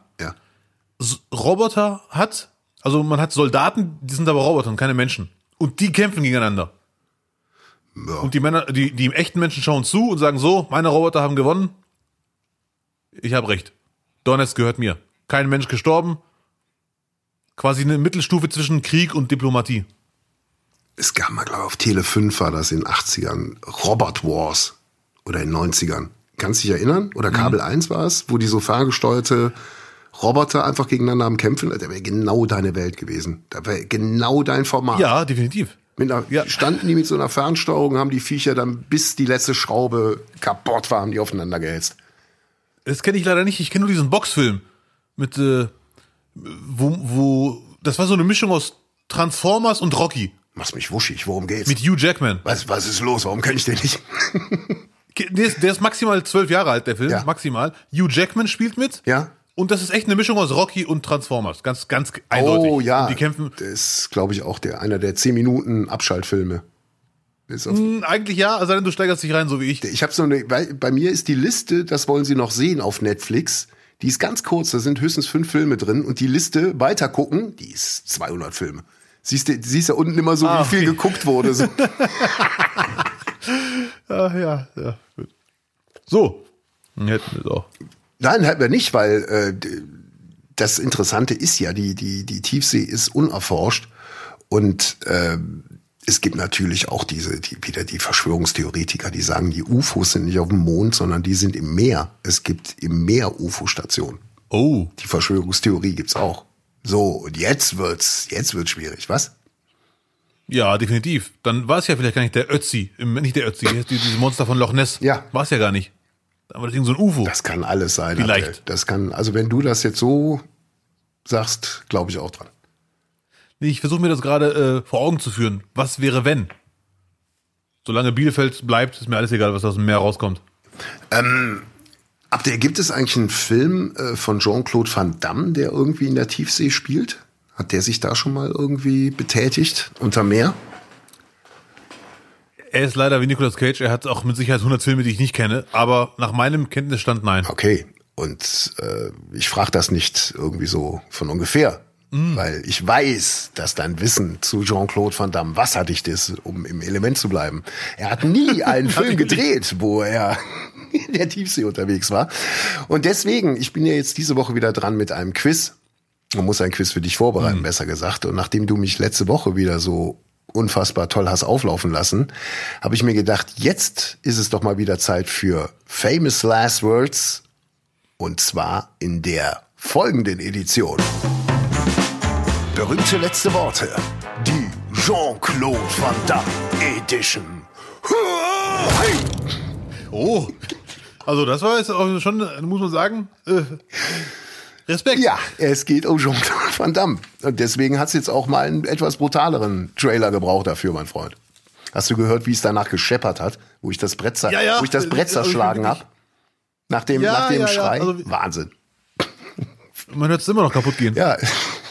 Roboter hat, also man hat Soldaten, die sind aber Roboter und keine Menschen. Und die kämpfen gegeneinander. Ja. Und die Männer, die echten Menschen schauen zu und sagen so, meine Roboter haben gewonnen. Ich habe recht. Donetsk gehört mir. Kein Mensch gestorben. Quasi eine Mittelstufe zwischen Krieg und Diplomatie. Es gab mal, glaube ich, auf Tele 5 war das in den 80ern. Robot Wars. Oder in den 90ern. Kannst du dich erinnern? Oder Kabel 1 war es, wo die so ferngesteuerte Roboter einfach gegeneinander am Kämpfen, das wäre genau deine Welt gewesen. Das wäre genau dein Format. Ja, definitiv. Standen die mit so einer Fernsteuerung, haben die Viecher dann, bis die letzte Schraube kaputt war, haben die aufeinander gehetzt. Das kenne ich leider nicht. Ich kenne nur diesen Boxfilm mit, wo das war so eine Mischung aus Transformers und Rocky. Mach's mich wuschig, worum geht's? Mit Hugh Jackman. Was ist los? Warum kenn ich den nicht? Der ist maximal 12 Jahre alt, der Film. Ja. Maximal. Hugh Jackman spielt mit. Ja. Und das ist echt eine Mischung aus Rocky und Transformers. Ganz, ganz eindeutig. Oh ja, die kämpfen. Das ist, glaube ich, auch einer der 10 Minuten Abschaltfilme. Eigentlich ja, also du steigerst dich rein, so wie ich. Ich habe bei mir ist die Liste, das wollen Sie noch sehen auf Netflix, die ist ganz kurz, da sind höchstens 5 Filme drin und die Liste weitergucken, die ist 200 Filme. Siehst du unten immer so, wie viel geguckt wurde. So. ja, gut. So, dann hätten wir es auch. Nein, halt wir nicht, weil das Interessante ist ja, die Tiefsee ist unerforscht und es gibt natürlich auch wieder die Verschwörungstheoretiker, die sagen, die UFOs sind nicht auf dem Mond, sondern die sind im Meer. Es gibt im Meer UFO-Stationen. Oh. Die Verschwörungstheorie gibt's auch. So, und jetzt wird's schwierig, was? Ja, definitiv. Dann war es ja vielleicht gar nicht der Ötzi, dieses Monster von Loch Ness. Ja. War es ja gar nicht. Aber das ist so ein UFO. Das kann alles sein. Vielleicht. Also wenn du das jetzt so sagst, glaube ich auch dran. Nee, ich versuche mir das gerade vor Augen zu führen. Was wäre, wenn? Solange Bielefeld bleibt, ist mir alles egal, was aus dem Meer rauskommt. Gibt es eigentlich einen Film von Jean-Claude Van Damme, der irgendwie in der Tiefsee spielt? Hat der sich da schon mal irgendwie betätigt unter Meer? Er ist leider wie Nicolas Cage, er hat auch mit Sicherheit 100 Filme, die ich nicht kenne, aber nach meinem Kenntnisstand nein. Okay, und ich frage das nicht irgendwie so von ungefähr, weil ich weiß, dass dein Wissen zu Jean-Claude Van Damme wasserdicht ist, um im Element zu bleiben. Er hat nie einen Film gedreht, wo er in der Tiefsee unterwegs war. Und deswegen, ich bin ja jetzt diese Woche wieder dran mit einem Quiz. Man muss ein Quiz für dich vorbereiten, besser gesagt. Und nachdem du mich letzte Woche wieder so unfassbar toll hast auflaufen lassen, habe ich mir gedacht, jetzt ist es doch mal wieder Zeit für Famous Last Words. Und zwar in der folgenden Edition. Berühmte letzte Worte. Die Jean-Claude Van Damme Edition. Oh, also das war jetzt auch schon, muss man sagen, Respekt. Ja, es geht um Jean-Claude Van Damme. Und deswegen hat es jetzt auch mal einen etwas brutaleren Trailer gebraucht dafür, mein Freund. Hast du gehört, wie es danach gescheppert hat, wo ich das Brett, wo ich das Brett zerschlagen habe? Nach dem Schrei? Also, Wahnsinn. Man hört es immer noch kaputt gehen. Ja.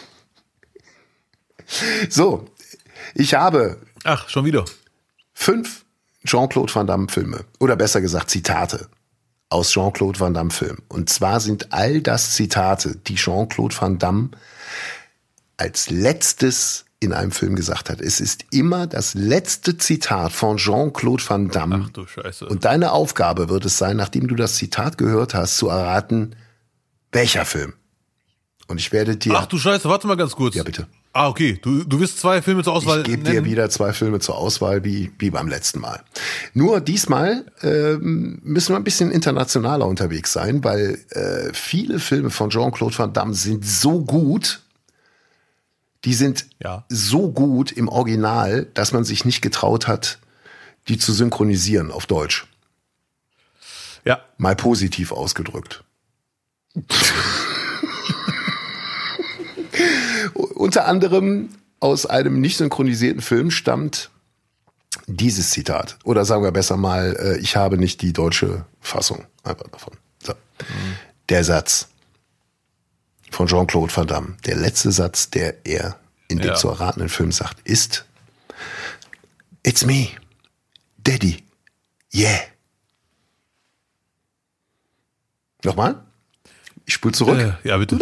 So, ich habe... Ach, schon wieder. 5 Jean-Claude Van Damme Filme. Oder besser gesagt Zitate aus Jean-Claude Van Damme Filmen. Und zwar sind all das Zitate, die Jean-Claude Van Damme als letztes in einem Film gesagt hat. Es ist immer das letzte Zitat von Jean-Claude Van Damme. Ach du Scheiße. Und deine Aufgabe wird es sein, nachdem du das Zitat gehört hast, zu erraten, welcher Film. Und ich werde dir... Ach du Scheiße, warte mal ganz kurz. Ja, bitte. Ah, okay. Du wirst 2 Filme zur Auswahl Ich gebe dir wieder 2 Filme zur Auswahl, wie beim letzten Mal. Nur diesmal müssen wir ein bisschen internationaler unterwegs sein, weil viele Filme von Jean-Claude Van Damme sind so gut, die sind so gut im Original, dass man sich nicht getraut hat, die zu synchronisieren auf Deutsch. Ja. Mal positiv ausgedrückt. Unter anderem aus einem nicht synchronisierten Film stammt dieses Zitat. Oder sagen wir besser mal, ich habe nicht die deutsche Fassung einfach davon. So. Der Satz von Jean-Claude Van Damme, der letzte Satz, der er in dem zu erratenden Film sagt, ist: It's me, Daddy, yeah. Nochmal? Ich spule zurück. Ja, bitte.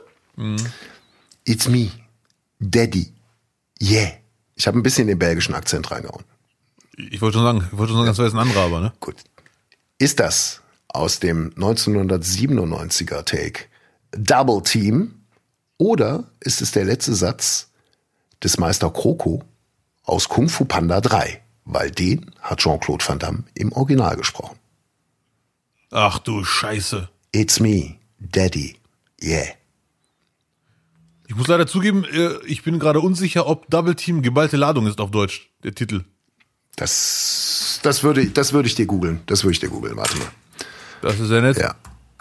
It's me, Daddy, yeah. Ich habe ein bisschen den belgischen Akzent reingehauen. Ich wollte schon sagen, das wäre jetzt ein anderer, aber ne? Gut. Ist das aus dem 1997er Take Double Team oder ist es der letzte Satz des Meister Kroko aus Kung Fu Panda 3? Weil den hat Jean-Claude Van Damme im Original gesprochen. Ach du Scheiße. It's me, Daddy, yeah. Ich muss leider zugeben, ich bin gerade unsicher, ob Double Team geballte Ladung ist auf Deutsch, der Titel. Das würde ich dir googeln. Warte mal. Das ist ja nett. Ja.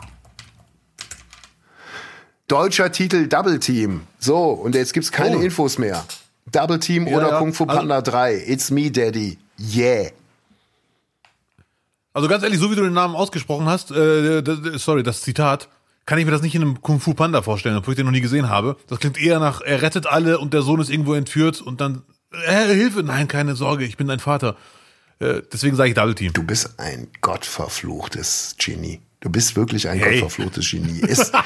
Deutscher Titel Double Team. So, und jetzt gibt's keine Infos mehr. Double Team oder Kung Fu Panda 3. It's me, Daddy. Yeah. Also ganz ehrlich, so wie du den Namen ausgesprochen hast, das Zitat, kann ich mir das nicht in einem Kung Fu Panda vorstellen, obwohl ich den noch nie gesehen habe. Das klingt eher nach, er rettet alle und der Sohn ist irgendwo entführt und dann, Hilfe, nein, keine Sorge, ich bin dein Vater. Deswegen sage ich Double Team. Du bist ein gottverfluchtes Genie. Du bist wirklich ein gottverfluchtes Genie.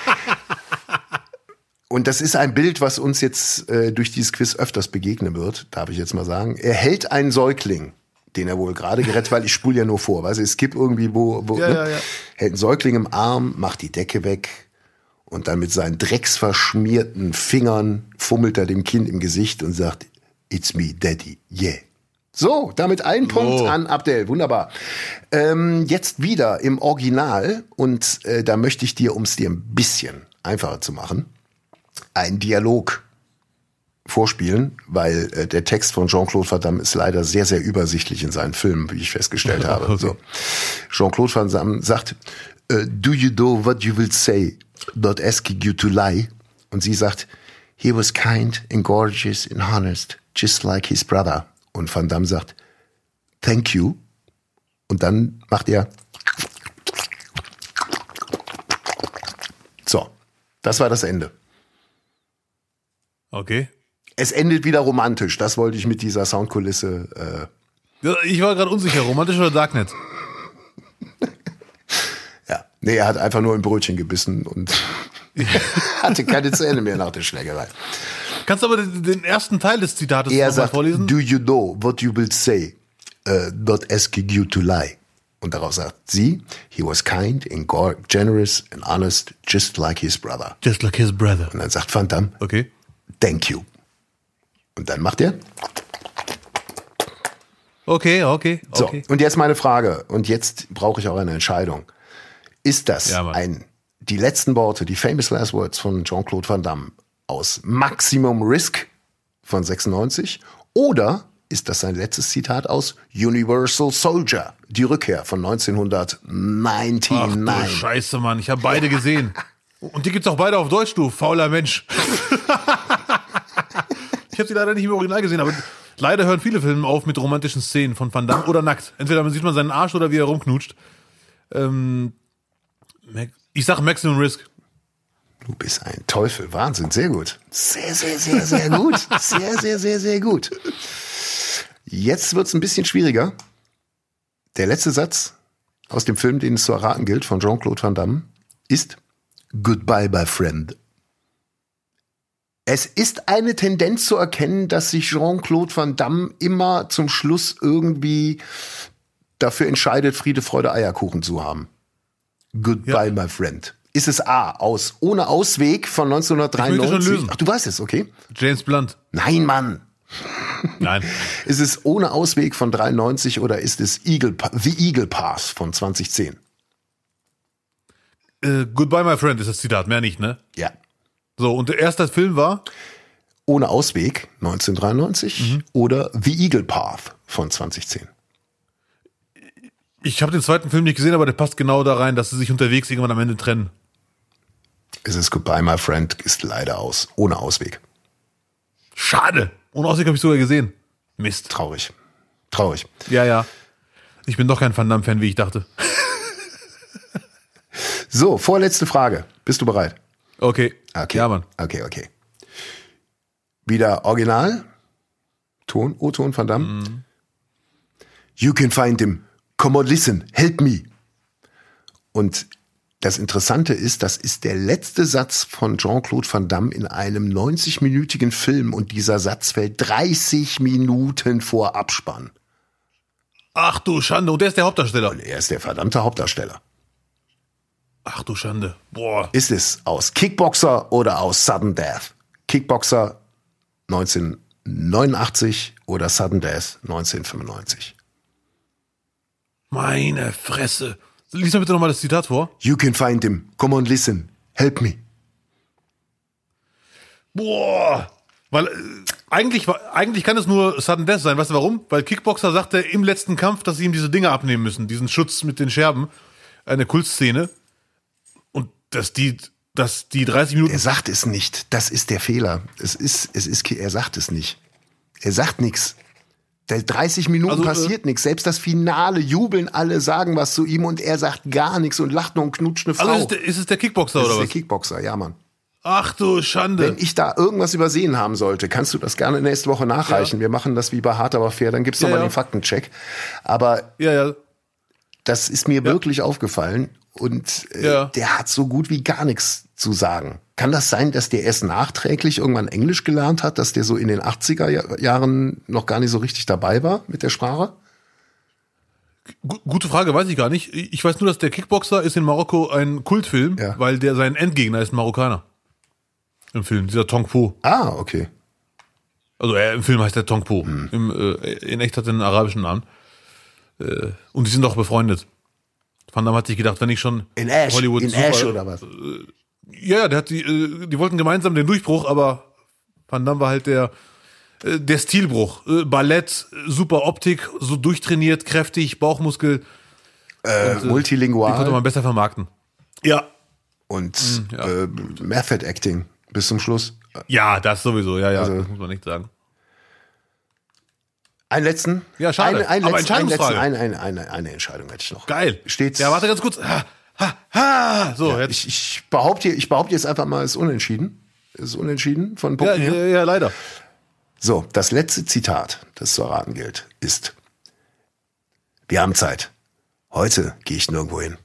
Und das ist ein Bild, was uns jetzt durch dieses Quiz öfters begegnen wird, darf ich jetzt mal sagen. Er hält einen Säugling, den er wohl gerade gerettet, weil ich spule ja nur vor, weißt du, es gibt irgendwie hält einen Säugling im Arm, macht die Decke weg und dann mit seinen drecksverschmierten Fingern fummelt er dem Kind im Gesicht und sagt, it's me, Daddy, yeah. So, damit ein Punkt an Abdel, wunderbar. Jetzt wieder im Original und da möchte ich dir, um es dir ein bisschen einfacher zu machen, einen Dialog vorspielen, weil der Text von Jean-Claude Van Damme ist leider sehr, sehr übersichtlich in seinen Filmen, wie ich festgestellt habe. Okay. So. Jean-Claude Van Damme sagt, do you know what you will say, not asking you to lie? Und sie sagt, he was kind and gorgeous and honest, just like his brother. Und Van Damme sagt, thank you. Und dann macht er so. Das war das Ende. Okay. Es endet wieder romantisch. Das wollte ich mit dieser Soundkulisse. Ich war gerade unsicher, romantisch oder Darknet? Ja. Nee, er hat einfach nur ein Brötchen gebissen und hatte keine Zähne mehr nach der Schlägerei. Kannst du aber den ersten Teil des Zitates Er nochmal sagt, vorlesen? do you know what you will say, not asking you to lie. Und darauf sagt sie, he was kind and generous and honest, just like his brother. Just like his brother. Und dann sagt Van Damme, Okay. thank you. Und dann macht er. Okay. So, und jetzt meine Frage. Und jetzt brauche ich auch eine Entscheidung. Ist das die letzten Worte, die famous last words von Jean-Claude Van Damme aus Maximum Risk von 96? Oder ist das sein letztes Zitat aus Universal Soldier, die Rückkehr von 1999? Ach du Scheiße, Mann. Ich habe beide gesehen. Und die gibt's auch beide auf Deutsch, du fauler Mensch. Ich habe sie leider nicht im Original gesehen, aber leider hören viele Filme auf mit romantischen Szenen von Van Damme oder nackt. Entweder sieht man seinen Arsch oder wie er rumknutscht. Ich sag Maximum Risk. Du bist ein Teufel. Wahnsinn. Sehr gut. Sehr, sehr, sehr, sehr gut. Sehr, sehr, sehr, sehr gut. Jetzt wird's ein bisschen schwieriger. Der letzte Satz aus dem Film, den es zu erraten gilt, von Jean-Claude Van Damme, ist Goodbye, my friend. Es ist eine Tendenz zu erkennen, dass sich Jean-Claude Van Damme immer zum Schluss irgendwie dafür entscheidet, Friede, Freude, Eierkuchen zu haben. Goodbye, my friend. Ist es A, aus Ohne Ausweg von 1993? Ich möchte schon lösen. Ach, du weißt es, okay. James Blunt. Nein, Mann. Nein. Ist es Ohne Ausweg von 93 oder ist es The Eagle Path von 2010? Goodbye, my friend ist das Zitat, mehr nicht, ne? Ja. So, und der erste Film war? Ohne Ausweg 1993 oder The Eagle Path von 2010? Ich habe den zweiten Film nicht gesehen, aber der passt genau da rein, dass sie sich unterwegs irgendwann am Ende trennen. Es ist Goodbye, my friend, ist leider aus. Ohne Ausweg. Schade. Ohne Ausweg habe ich sogar gesehen. Mist. Traurig. Traurig. Ja. Ich bin doch kein Van Damme-Fan, wie ich dachte. So, vorletzte Frage. Bist du bereit? Okay. Ja, Mann. Okay. Wieder Original. Ton, O-Ton Van Damme. You can find him. Come on, listen. Help me. Und das Interessante ist, das ist der letzte Satz von Jean-Claude Van Damme in einem 90-minütigen Film und dieser Satz fällt 30 Minuten vor Abspann. Ach du Schande, und der ist der Hauptdarsteller. Und er ist der verdammte Hauptdarsteller. Ach du Schande. Boah. Ist es aus Kickboxer oder aus Sudden Death? Kickboxer 1989 oder Sudden Death 1995? Meine Fresse. Lies mal bitte nochmal das Zitat vor. You can find him. Come on, listen. Help me. Boah. Weil eigentlich kann es nur Sudden Death sein. Weißt du warum? Weil Kickboxer sagte im letzten Kampf, dass sie ihm diese Dinge abnehmen müssen. Diesen Schutz mit den Scherben. Eine Kultszene. Und dass die 30 Minuten... Er sagt es nicht. Das ist der Fehler. Er sagt es nicht. Er sagt nichts. 30 Minuten passiert nichts. Selbst das Finale jubeln alle, sagen was zu ihm und er sagt gar nichts und lacht nur und knutscht eine Frau. Also ist es der Kickboxer oder was? Das ist der Kickboxer, ja, Mann. Ach du Schande. Wenn ich da irgendwas übersehen haben sollte, kannst du das gerne nächste Woche nachreichen. Ja. Wir machen das wie bei Hart aber fair, dann gibt's nochmal den Faktencheck. Aber das ist mir wirklich aufgefallen und der hat so gut wie gar nichts zu sagen. Kann das sein, dass der erst nachträglich irgendwann Englisch gelernt hat, dass der so in den 80er Jahren noch gar nicht so richtig dabei war mit der Sprache? Gute Frage, weiß ich gar nicht. Ich weiß nur, dass der Kickboxer ist in Marokko ein Kultfilm, weil sein Endgegner ist ein Marokkaner. Im Film, dieser Tong Po. Ah, okay. Also im Film heißt er Tong Po. In echt hat er einen arabischen Namen. Und die sind auch befreundet. Van Damme hat sich gedacht, wenn ich schon in Ash oder was? Ja, die wollten gemeinsam den Durchbruch, aber Van Damme war halt der Stilbruch. Ballett, super Optik, so durchtrainiert, kräftig, Bauchmuskel. Multilingual. Die konnte man besser vermarkten. Ja. Und Method Acting bis zum Schluss. Ja, das sowieso. Ja, also, das muss man nicht sagen. Einen letzten? Ja, schade. Aber Entscheidungsfrage. Eine Entscheidung hätte ich noch. Geil. Steht's? Ja, warte ganz kurz. So, ja, jetzt. Ich behaupte jetzt einfach mal, es ist unentschieden. Es ist unentschieden von Punkten her. Ja, leider. So, das letzte Zitat, das zu erraten gilt, ist: Wir haben Zeit. Heute gehe ich nirgendwo hin.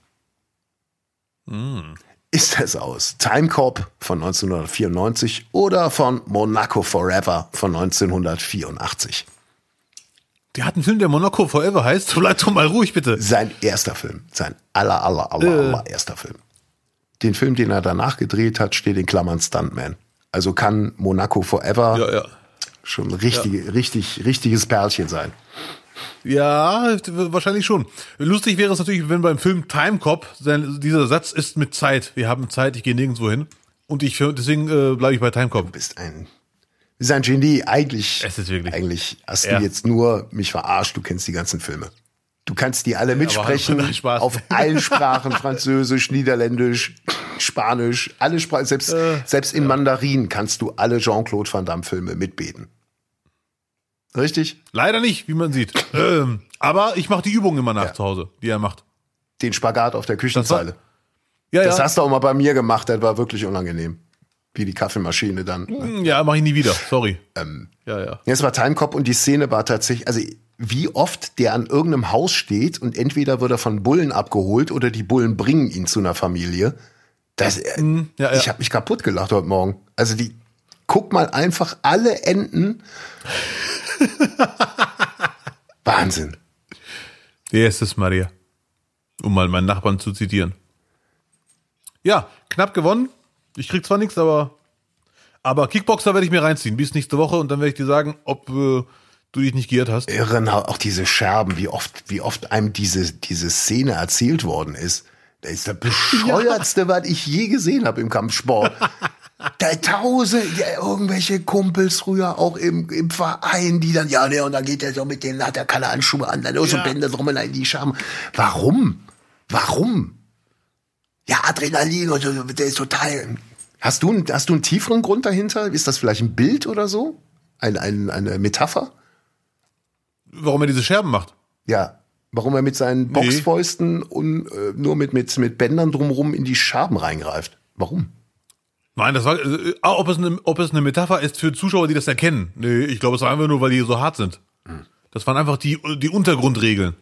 Ist das aus Time Cop von 1994 oder von Monaco Forever von 1984? Der hat einen Film, der Monaco Forever heißt. Bleib doch mal ruhig, bitte. Sein erster Film. Sein aller erster Film. Den Film, den er danach gedreht hat, steht in Klammern Stuntman. Also kann Monaco Forever schon richtiges Perlchen sein. Ja, wahrscheinlich schon. Lustig wäre es natürlich, wenn beim Film Time Cop dieser Satz ist mit Zeit. Wir haben Zeit, ich gehe nirgendwo hin. Und deswegen bleibe ich bei Time Cop. Du bist ein Genie. Eigentlich hast du jetzt nur mich verarscht. Du kennst die ganzen Filme. Du kannst die alle mitsprechen. Auf allen Sprachen. Französisch, Niederländisch. Spanisch, alle Sprachen, selbst in Mandarin kannst du alle Jean-Claude Van Damme Filme mitbeten. Richtig? Leider nicht, wie man sieht. Aber ich mache die Übungen immer nach zu Hause, die er macht. Den Spagat auf der Küchenzeile. Ja, das hast du auch mal bei mir gemacht, das war wirklich unangenehm. Wie die Kaffeemaschine dann. Ne? Ja, mache ich nie wieder, sorry. Es war Timecop und die Szene war tatsächlich, also wie oft der an irgendeinem Haus steht und entweder wird er von Bullen abgeholt oder die Bullen bringen ihn zu einer Familie. Ich habe mich kaputt gelacht heute Morgen. Also guck mal einfach alle Enden. Wahnsinn. Jesus Maria. Um mal meinen Nachbarn zu zitieren. Ja, knapp gewonnen. Ich krieg zwar nichts, aber Kickboxer werde ich mir reinziehen bis nächste Woche und dann werde ich dir sagen, ob du dich nicht geirrt hast. Irren, auch diese Scherben, wie oft einem diese Szene erzählt worden ist. Das ist das Bescheuertste, was ich je gesehen habe im Kampfsport. Da irgendwelche Kumpels früher auch im Verein, die dann, und dann geht er so mit denen, hat er keine Handschuhe an, dann so Bänder drum in die Scherben. Warum? Ja, Adrenalin und so, der ist total. Hast du einen tieferen Grund dahinter? Ist das vielleicht ein Bild oder so? Eine Metapher? Warum er diese Scherben macht? Ja. Warum er mit seinen Boxfäusten und nur mit Bändern drumherum in die Scherben reingreift. Warum? Nein, das war, ob es eine Metapher ist für Zuschauer, die das erkennen. Nee, ich glaube, es war einfach nur, weil die so hart sind. Das waren einfach die Untergrundregeln.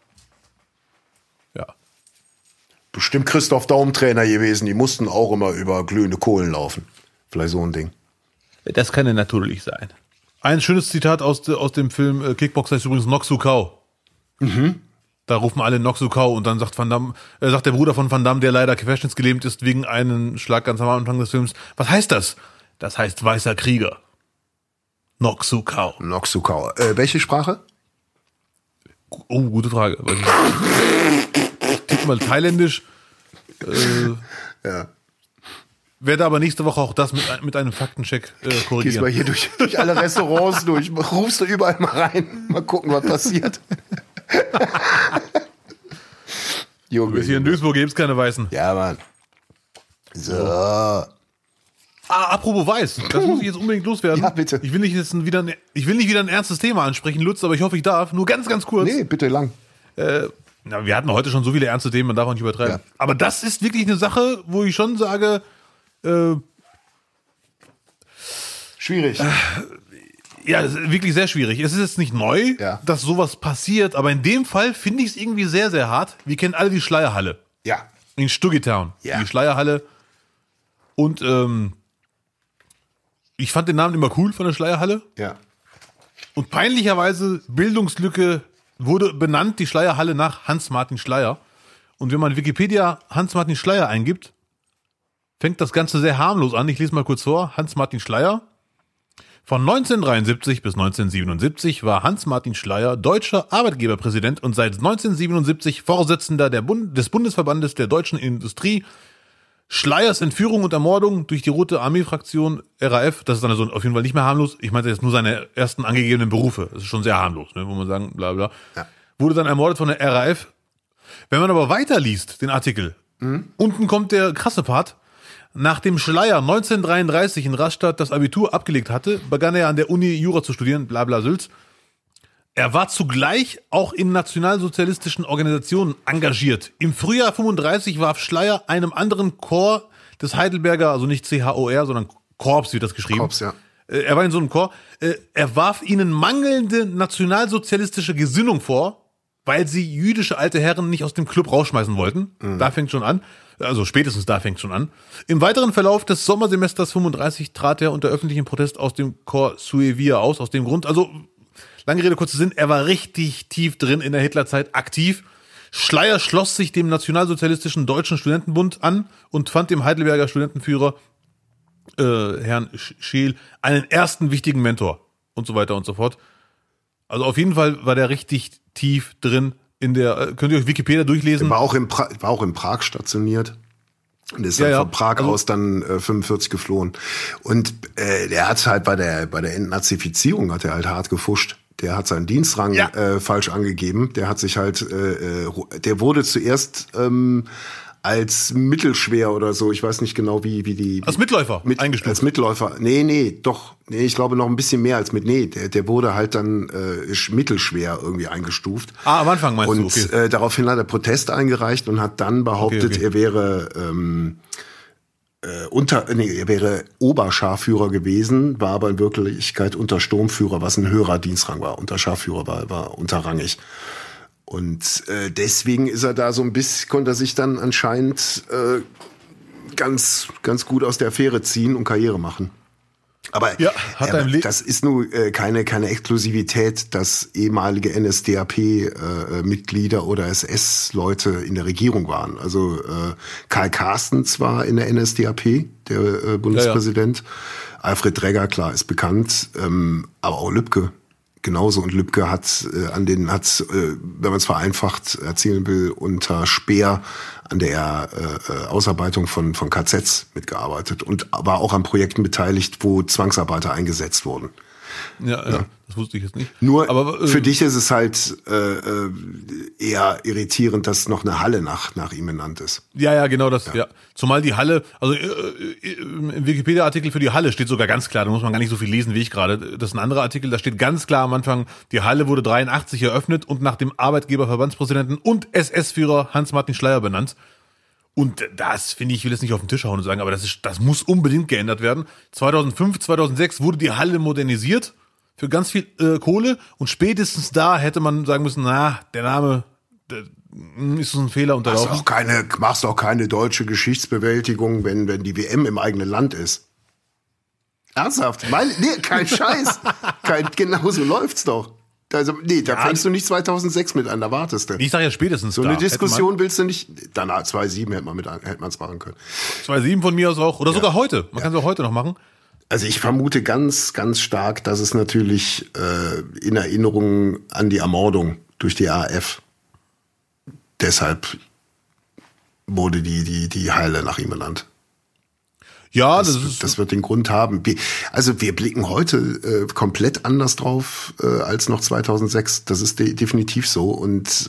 Ja. Bestimmt Christoph Daum Trainer gewesen. Die mussten auch immer über glühende Kohlen laufen. Vielleicht so ein Ding. Das kann ja natürlich sein. Ein schönes Zitat aus dem Film Kickboxer ist übrigens Noxu Cao. Da rufen alle Noxu Cao und dann sagt der Bruder von Van Damme, der leider querschnittsgelähmt ist wegen einem Schlag ganz am Anfang des Films. Was heißt das? Das heißt weißer Krieger. Noxu Cao. Noxu Cao. Welche Sprache? Oh, gute Frage. Ich tippe mal thailändisch. Ja. Werde aber nächste Woche auch das mit einem Faktencheck korrigieren. Gehst mal hier durch alle Restaurants durch. Rufst du überall mal rein. Mal gucken, was passiert. Junge, hier in Duisburg gibt es keine Weißen. Ja, Mann. So. Apropos Weiß, das muss ich jetzt unbedingt loswerden. Ja, bitte. Ich will nicht wieder ein ernstes Thema ansprechen, Lutz, aber ich hoffe, ich darf. Nur ganz, ganz kurz. Nee, bitte lang. Wir hatten heute schon so viele ernste Themen, man darf auch nicht übertreiben. Ja. Aber das ist wirklich eine Sache, wo ich schon sage, schwierig. Ja, das ist wirklich sehr schwierig. Es ist jetzt nicht neu, dass sowas passiert, aber in dem Fall finde ich es irgendwie sehr, sehr hart. Wir kennen alle die Schleierhalle. Ja. In Stugitown. Ja. Die Schleierhalle. Und ich fand den Namen immer cool von der Schleierhalle. Ja. Und peinlicherweise, Bildungslücke, wurde benannt, die Schleierhalle, nach Hans-Martin Schleyer. Und wenn man Wikipedia Hans-Martin Schleyer eingibt, fängt das Ganze sehr harmlos an. Ich lese mal kurz vor. Hans-Martin Schleyer. Von 1973 bis 1977 war Hans-Martin Schleyer deutscher Arbeitgeberpräsident und seit 1977 Vorsitzender des Bundesverbandes der deutschen Industrie. Schleyers Entführung und Ermordung durch die Rote Armee-Fraktion RAF, das ist dann also auf jeden Fall nicht mehr harmlos. Ich meinte jetzt nur seine ersten angegebenen Berufe. Das ist schon sehr harmlos, ne, wo man sagen, bla bla. Ja. Wurde dann ermordet von der RAF. Wenn man aber weiterliest, den Artikel, unten kommt der krasse Part. Nachdem Schleyer 1933 in Rastatt das Abitur abgelegt hatte, begann er an der Uni Jura zu studieren, bla bla Sülz. Er war zugleich auch in nationalsozialistischen Organisationen engagiert. Im Frühjahr 35 warf Schleyer einem anderen Korps des Heidelberger, also nicht CHOR, sondern Korps wird das geschrieben. Korps, ja. Er war in so einem Korps. Er warf ihnen mangelnde nationalsozialistische Gesinnung vor, weil sie jüdische alte Herren nicht aus dem Club rausschmeißen wollten. Da fängt schon an. Also spätestens da fängt schon an. Im weiteren Verlauf des Sommersemesters 35 trat er unter öffentlichem Protest aus dem Corps Suevia aus dem Grund, also lange Rede, kurzer Sinn, er war richtig tief drin in der Hitlerzeit aktiv. Schleyer schloss sich dem nationalsozialistischen Deutschen Studentenbund an und fand dem Heidelberger Studentenführer Herrn Scheel einen ersten wichtigen Mentor und so weiter und so fort. Also auf jeden Fall war der richtig tief drin in der, könnt ihr euch Wikipedia durchlesen. Er war auch in Prag stationiert. Und ist dann von Prag aus dann 45 geflohen. Und der hat halt bei der Entnazifizierung hat er halt hart gefuscht. Der hat seinen Dienstrang falsch angegeben. Der hat sich halt, der wurde zuerst als mittelschwer oder so. Ich weiß nicht genau, wie die. Als Mitläufer eingestuft. Als Mitläufer. Nee, ich glaube noch ein bisschen mehr als der wurde halt dann mittelschwer irgendwie eingestuft. Am Anfang meinst du, okay. Und daraufhin hat er Protest eingereicht und hat dann behauptet, er wäre er wäre Oberscharführer gewesen, war aber in Wirklichkeit Untersturmführer, was ein höherer Dienstrang war. Unterscharführer war unterrangig. Und deswegen ist er da so ein bisschen, konnte er sich dann anscheinend ganz gut aus der Affäre ziehen und Karriere machen. Aber das ist nur keine Exklusivität, dass ehemalige NSDAP-Mitglieder oder SS-Leute in der Regierung waren. Also Karl Carstens war in der NSDAP, der Bundespräsident. Ja. Alfred Dregger, klar, ist bekannt, aber auch Lübke genauso. Und Lübke hat wenn man es vereinfacht erzählen will, unter Speer an der Ausarbeitung von KZs mitgearbeitet und war auch an Projekten beteiligt, wo Zwangsarbeiter eingesetzt wurden. Ja, das wusste ich jetzt nicht. Nur aber, für dich ist es halt eher irritierend, dass noch eine Halle nach ihm benannt ist. Ja, genau das. Ja. Zumal die Halle, also im Wikipedia-Artikel für die Halle steht sogar ganz klar, da muss man gar nicht so viel lesen wie ich gerade. Das ist ein anderer Artikel, da steht ganz klar am Anfang, die Halle wurde 83 eröffnet und nach dem Arbeitgeberverbandspräsidenten und SS-Führer Hans-Martin Schleyer benannt. Und das finde ich will jetzt nicht auf den Tisch hauen und sagen, aber das muss unbedingt geändert werden. 2005, 2006 wurde die Halle modernisiert für ganz viel Kohle und spätestens da hätte man sagen müssen, der Name ist ein Fehler unterlaufen. Machst auch keine deutsche Geschichtsbewältigung, wenn die WM im eigenen Land ist. Ernsthaft? Kein Scheiß. Genau so läuft's doch. Also, da fängst du nicht 2006 mit an, da wartest du. Ich sage ja spätestens. So eine Diskussion willst du nicht. Danach 2007 hätte man es machen können. 2007 von mir aus auch. Oder sogar heute. Man kann es auch heute noch machen. Also ich vermute ganz, ganz stark, dass es natürlich in Erinnerung an die Ermordung durch die RAF. Deshalb wurde die Halle nach ihm benannt. Ja, das wird den Grund haben. Wir blicken heute komplett anders drauf als noch 2006. Das ist definitiv so. Und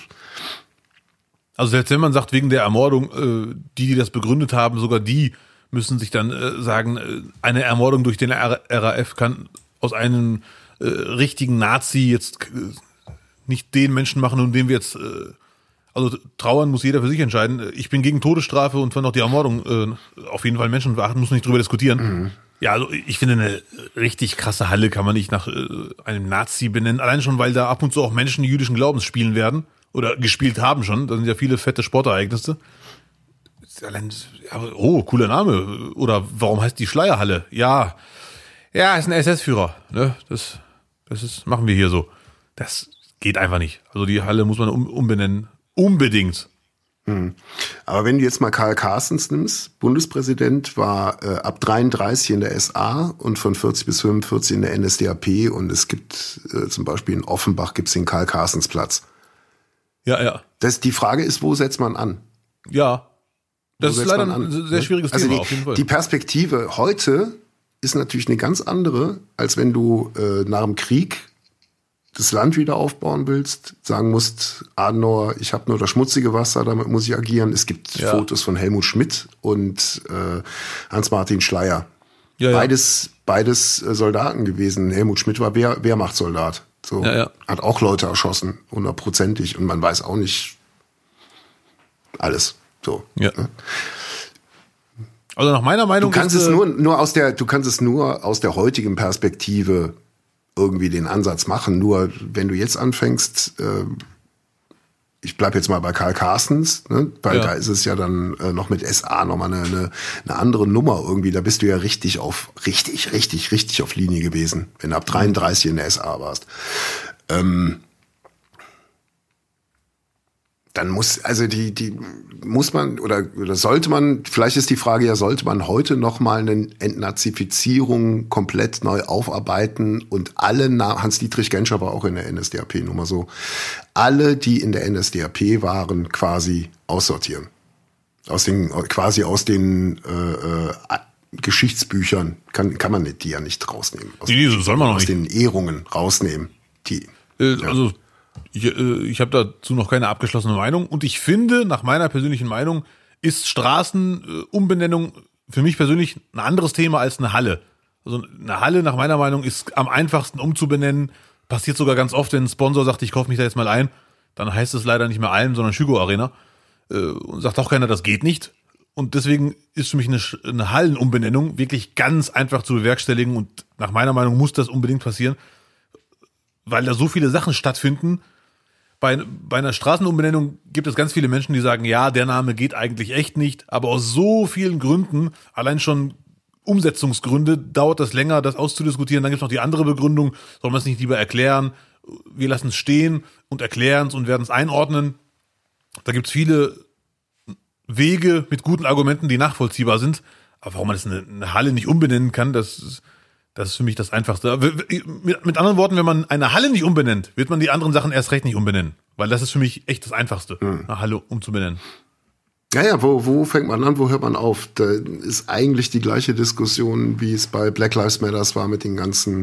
also selbst wenn man sagt, wegen der Ermordung, die das begründet haben, sogar die müssen sich dann sagen, eine Ermordung durch den RAF kann aus einem richtigen Nazi jetzt nicht den Menschen machen, um den wir jetzt also trauern muss jeder für sich entscheiden. Ich bin gegen Todesstrafe und fand auch die Ermordung auf jeden Fall menschenverachtend, muss nicht drüber diskutieren. Mhm. Ja, also ich finde, eine richtig krasse Halle kann man nicht nach einem Nazi benennen. Allein schon, weil da ab und zu auch Menschen jüdischen Glaubens spielen werden oder gespielt haben schon. Da sind ja viele fette Sportereignisse. Cooler Name. Oder warum heißt die Schleierhalle? Ja, ist ein SS-Führer. Ne? Das machen wir hier so. Das geht einfach nicht. Also die Halle muss man umbenennen. Unbedingt. Aber wenn du jetzt mal Karl Carstens nimmst, Bundespräsident, war ab 33 in der SA und von 40 bis 45 in der NSDAP und es gibt zum Beispiel in Offenbach gibt's den Karl-Carstens-Platz. Ja. Die Frage ist, wo setzt man an? Ja, das ist leider ein sehr schwieriges Thema auf jeden Fall. Die Perspektive heute ist natürlich eine ganz andere, als wenn du nach dem Krieg das Land wieder aufbauen willst, sagen musst, Adenauer, ich habe nur das schmutzige Wasser, damit muss ich agieren. Es gibt Fotos von Helmut Schmidt und Hans-Martin Schleyer. Ja. Beides Soldaten gewesen. Helmut Schmidt war Wehrmachtssoldat. So, hat auch Leute erschossen, 100%ig. Und man weiß auch nicht alles. So. Ja. Also nach meiner Meinung du kannst es nur aus der heutigen Perspektive irgendwie den Ansatz machen. Nur wenn du jetzt anfängst, ich bleib jetzt mal bei Karl Carstens, ne? Weil da ist es ja dann noch mit SA nochmal eine andere Nummer irgendwie. Da bist du ja richtig auf Linie gewesen, wenn du ab 33 in der SA warst. Dann muss man oder sollte man, vielleicht ist die Frage ja, sollte man heute nochmal eine Entnazifizierung komplett neu aufarbeiten und alle, Hans-Dietrich Genscher war auch in der NSDAP, nur mal so, alle, die in der NSDAP waren, quasi aussortieren. Aus den Geschichtsbüchern kann man die ja nicht rausnehmen. So soll man noch aus nicht. Den Ehrungen rausnehmen. Also ich habe dazu noch keine abgeschlossene Meinung und ich finde, nach meiner persönlichen Meinung, ist Straßenumbenennung für mich persönlich ein anderes Thema als eine Halle. Also eine Halle nach meiner Meinung ist am einfachsten umzubenennen. Passiert sogar ganz oft, wenn ein Sponsor sagt, ich kaufe mich da jetzt mal ein. Dann heißt es leider nicht mehr Alm, sondern Schügo Arena. Und sagt auch keiner, das geht nicht. Und deswegen ist für mich eine Hallenumbenennung wirklich ganz einfach zu bewerkstelligen. Und nach meiner Meinung muss das unbedingt passieren, weil da so viele Sachen stattfinden. Bei einer Straßenumbenennung gibt es ganz viele Menschen, die sagen, ja, der Name geht eigentlich echt nicht. Aber aus so vielen Gründen, allein schon Umsetzungsgründe, dauert das länger, das auszudiskutieren. Dann gibt es noch die andere Begründung, soll man es nicht lieber erklären? Wir lassen es stehen und erklären es und werden es einordnen. Da gibt es viele Wege mit guten Argumenten, die nachvollziehbar sind. Aber warum man das eine Halle nicht umbenennen kann, das ist für mich das Einfachste. Mit anderen Worten, wenn man eine Halle nicht umbenennt, wird man die anderen Sachen erst recht nicht umbenennen. Weil das ist für mich echt das Einfachste, eine Halle umzubenennen. Ja, wo fängt man an, wo hört man auf? Da ist eigentlich die gleiche Diskussion, wie es bei Black Lives Matter war mit den ganzen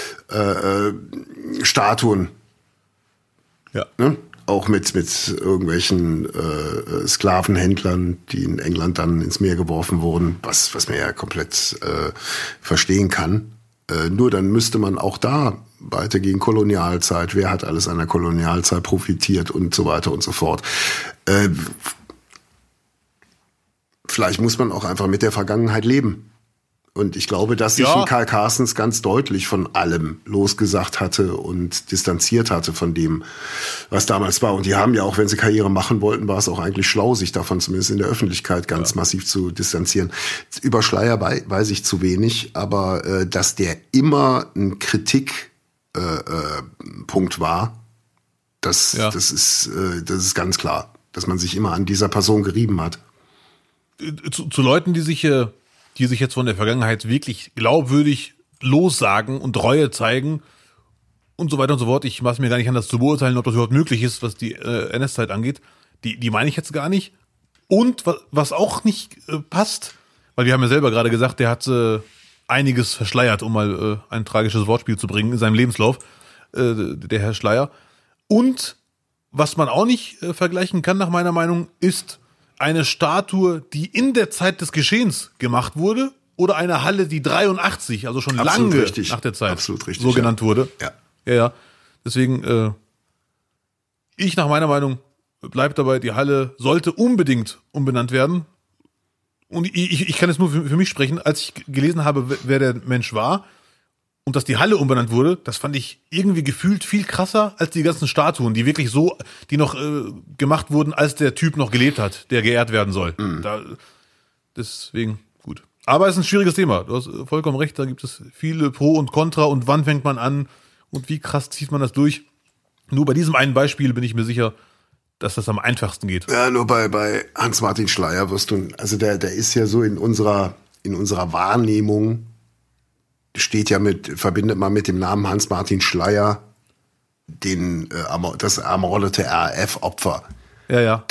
Statuen. Ja. Ne? Auch mit irgendwelchen Sklavenhändlern, die in England dann ins Meer geworfen wurden, was man ja komplett verstehen kann. Nur dann müsste man auch da weitergehen, Kolonialzeit, wer hat alles an der Kolonialzeit profitiert und so weiter und so fort. Vielleicht muss man auch einfach mit der Vergangenheit leben. Und ich glaube, dass sich ein Karl Carstens ganz deutlich von allem losgesagt hatte und distanziert hatte von dem, was damals war. Und die haben ja auch, wenn sie Karriere machen wollten, war es auch eigentlich schlau, sich davon zumindest in der Öffentlichkeit ganz massiv zu distanzieren. Über Schleier weiß ich zu wenig, aber dass der immer ein Kritikpunkt war, das ist ganz klar, dass man sich immer an dieser Person gerieben hat. Zu Leuten, die sich jetzt von der Vergangenheit wirklich glaubwürdig lossagen und Reue zeigen und so weiter und so fort. Ich mache mir gar nicht anders zu beurteilen, ob das überhaupt möglich ist, was die NS-Zeit angeht. Die meine ich jetzt gar nicht. Und was auch nicht passt, weil wir haben ja selber gerade gesagt, der hat einiges verschleiert, um mal ein tragisches Wortspiel zu bringen in seinem Lebenslauf, der Herr Schleier. Und was man auch nicht vergleichen kann, nach meiner Meinung, ist eine Statue, die in der Zeit des Geschehens gemacht wurde, oder eine Halle, die 83, also schon absolut lange richtig. nach der Zeit absolut richtig, so genannt wurde. Ja. Deswegen, ich nach meiner Meinung bleib dabei, die Halle sollte unbedingt umbenannt werden. Und ich kann jetzt nur für mich sprechen, als ich gelesen habe, wer der Mensch war und dass die Halle umbenannt wurde, das fand ich irgendwie gefühlt viel krasser als die ganzen Statuen, die wirklich so, die noch gemacht wurden, als der Typ noch gelebt hat, der geehrt werden soll. Deswegen gut. Aber es ist ein schwieriges Thema. Du hast vollkommen recht, da gibt es viele Pro und Contra und wann fängt man an und wie krass zieht man das durch. Nur bei diesem einen Beispiel bin ich mir sicher, dass das am einfachsten geht. Ja, nur bei Hans-Martin Schleier wirst du, also der ist ja so in unserer Wahrnehmung, verbindet man mit dem Namen Hans-Martin Schleier das ermordete RAF-Opfer. Ja.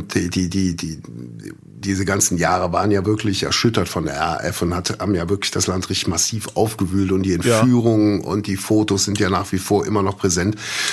Diese ganzen Jahre waren ja wirklich erschüttert von der RAF und haben ja wirklich das Land richtig massiv aufgewühlt und die Entführungen und die Fotos sind ja nach wie vor immer noch präsent.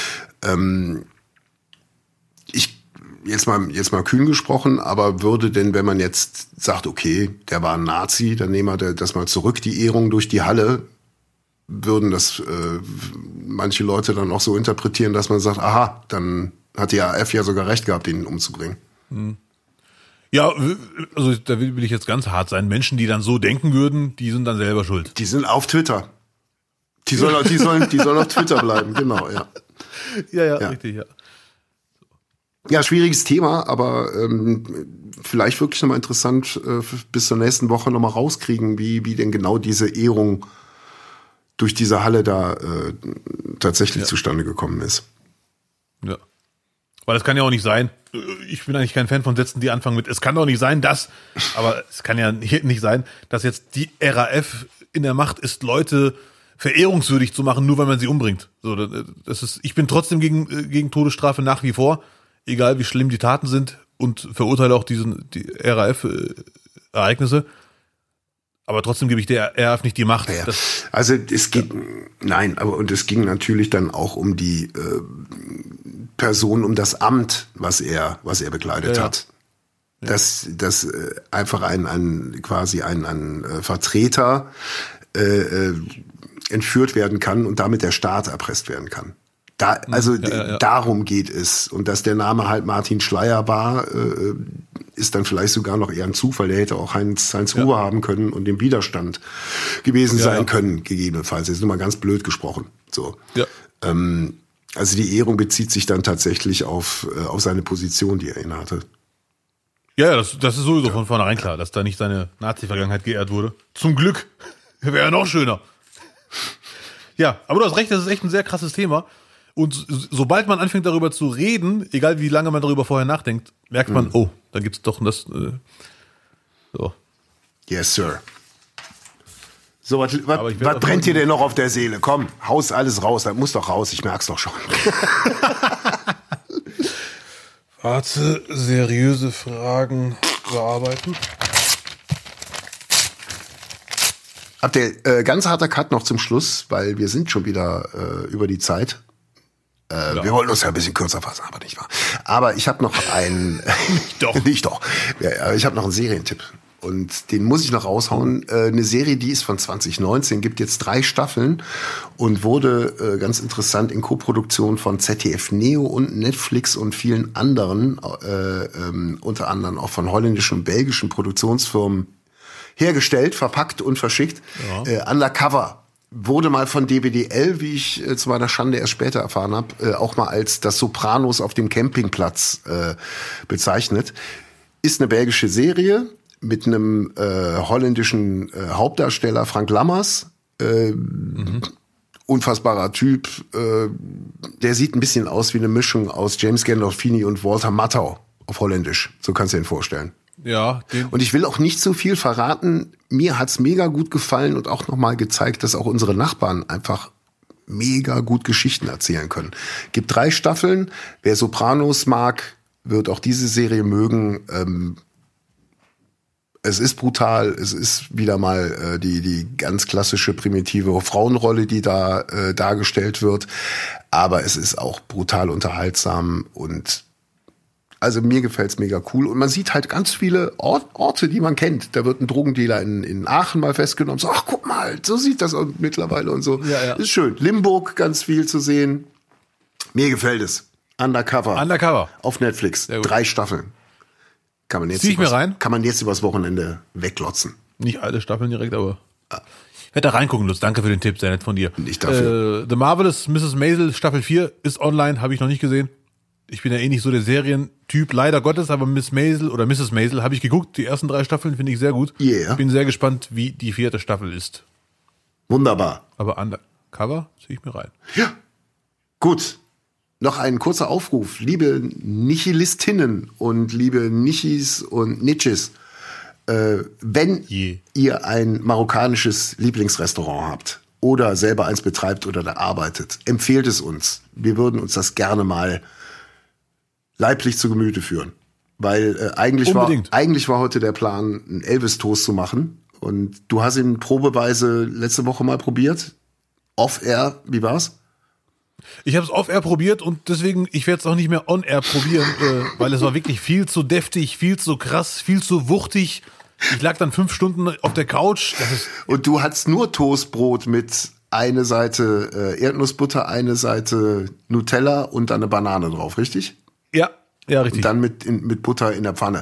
Jetzt mal kühn gesprochen, aber würde denn, wenn man jetzt sagt, okay, der war ein Nazi, dann nehmen wir das mal zurück, die Ehrung durch die Halle, würden das manche Leute dann auch so interpretieren, dass man sagt, aha, dann hat die RAF ja sogar recht gehabt, ihn umzubringen. Ja, also da will ich jetzt ganz hart sein. Menschen, die dann so denken würden, die sind dann selber schuld. Die sind auf Twitter. Die sollen auf Twitter bleiben, genau, ja. Ja, richtig, ja. Ja, schwieriges Thema, aber vielleicht wirklich nochmal interessant, bis zur nächsten Woche nochmal rauskriegen, wie denn genau diese Ehrung durch diese Halle da tatsächlich zustande gekommen ist. Ja. Weil das kann ja auch nicht sein. Ich bin eigentlich kein Fan von Sätzen, die anfangen mit, es kann doch nicht sein, aber es kann ja nicht sein, dass jetzt die RAF in der Macht ist, Leute verehrungswürdig zu machen, nur weil man sie umbringt. So, ich bin trotzdem gegen Todesstrafe nach wie vor, egal wie schlimm die Taten sind, und verurteile auch die RAF-Ereignisse. Aber trotzdem gebe ich der RAF nicht die Macht. Ja. Also es geht, und es ging natürlich dann auch um die Person, um das Amt, was er bekleidet hat. dass einfach ein Vertreter entführt werden kann und damit der Staat erpresst werden kann. Darum geht es. Und dass der Name halt Martin Schleyer war, ist dann vielleicht sogar noch eher ein Zufall. Der hätte auch Heinz Huber haben können und im Widerstand gewesen sein können, gegebenenfalls. Jetzt nur mal ganz blöd gesprochen. So. Ja. Also die Ehrung bezieht sich dann tatsächlich auf seine Position, die er innehatte. Ja, das ist sowieso von vornherein klar, dass da nicht seine Nazi-Vergangenheit geehrt wurde. Zum Glück. Wäre ja noch schöner. Ja, aber du hast recht, das ist echt ein sehr krasses Thema. Und sobald man anfängt, darüber zu reden, egal wie lange man darüber vorher nachdenkt, merkt man, oh, da gibt's doch das. So. Yes, sir. So, was brennt dir denn noch auf der Seele? Komm, haus alles raus, das muss doch raus, ich merk's doch schon. Warte, seriöse Fragen bearbeiten. Habt ihr ganz harter Cut noch zum Schluss, weil wir sind schon wieder über die Zeit. Wir wollten uns ja ein bisschen kürzer fassen, aber nicht wahr. Aber ich habe noch einen... Nicht doch. Ja, ich habe noch einen Serientipp. Und den muss ich noch raushauen. Eine Serie, die ist von 2019, gibt jetzt 3 Staffeln und wurde ganz interessant in Koproduktion von ZDF Neo und Netflix und vielen anderen, unter anderem auch von holländischen und belgischen Produktionsfirmen hergestellt, verpackt und verschickt. Ja. Undercover. Wurde mal von DWDL, wie ich zu meiner Schande erst später erfahren habe, auch mal als das Sopranos auf dem Campingplatz bezeichnet. Ist eine belgische Serie mit einem holländischen Hauptdarsteller, Frank Lammers. Unfassbarer Typ. Der sieht ein bisschen aus wie eine Mischung aus James Gandolfini und Walter Matthau auf Holländisch. So kannst du dir ihn vorstellen. Ja. Und ich will auch nicht so viel verraten. Mir hat's mega gut gefallen und auch nochmal gezeigt, dass auch unsere Nachbarn einfach mega gut Geschichten erzählen können. Gibt 3 Staffeln. Wer Sopranos mag, wird auch diese Serie mögen. Es ist brutal. Es ist wieder mal die ganz klassische primitive Frauenrolle, die da dargestellt wird. Aber es ist auch brutal unterhaltsam und also mir gefällt's mega cool. Und man sieht halt ganz viele Orte, die man kennt. Da wird ein Drogendealer in Aachen mal festgenommen. So, ach, guck mal, so sieht das mittlerweile und so. Ja. Ist schön. Limburg, ganz viel zu sehen. Mir gefällt es. Undercover. Auf Netflix. 3 Staffeln. Kann man jetzt übers Wochenende weglotzen. Nicht alle Staffeln direkt, aber... Ich werde da reingucken, Lutz. Danke für den Tipp, sehr nett von dir. Nicht dafür. The Marvelous Mrs. Maisel Staffel 4 ist online, habe ich noch nicht gesehen. Ich bin ja eh nicht so der Serientyp, leider Gottes, aber Miss Maisel oder Mrs. Maisel habe ich geguckt. Die ersten 3 Staffeln finde ich sehr gut. Yeah. Ich bin sehr gespannt, wie die 4. Staffel ist. Wunderbar. Aber Undercover ziehe ich mir rein. Ja. Gut. Noch ein kurzer Aufruf. Liebe Nihilistinnen und liebe Nichis und Nitches, wenn ihr ein marokkanisches Lieblingsrestaurant habt oder selber eins betreibt oder da arbeitet, empfehlt es uns. Wir würden uns das gerne mal leiblich zu Gemüte führen. Weil eigentlich war heute der Plan, einen Elvis-Toast zu machen. Und du hast ihn probeweise letzte Woche mal probiert. Off-Air, wie war's? Ich habe es off-air probiert und deswegen, ich werde es auch nicht mehr on-air probieren, weil es war wirklich viel zu deftig, viel zu krass, viel zu wuchtig. Ich lag dann 5 Stunden auf der Couch. Und du hattest nur Toastbrot mit eine Seite Erdnussbutter, eine Seite Nutella und dann eine Banane drauf, richtig? Ja, richtig. Und dann mit Butter in der Pfanne.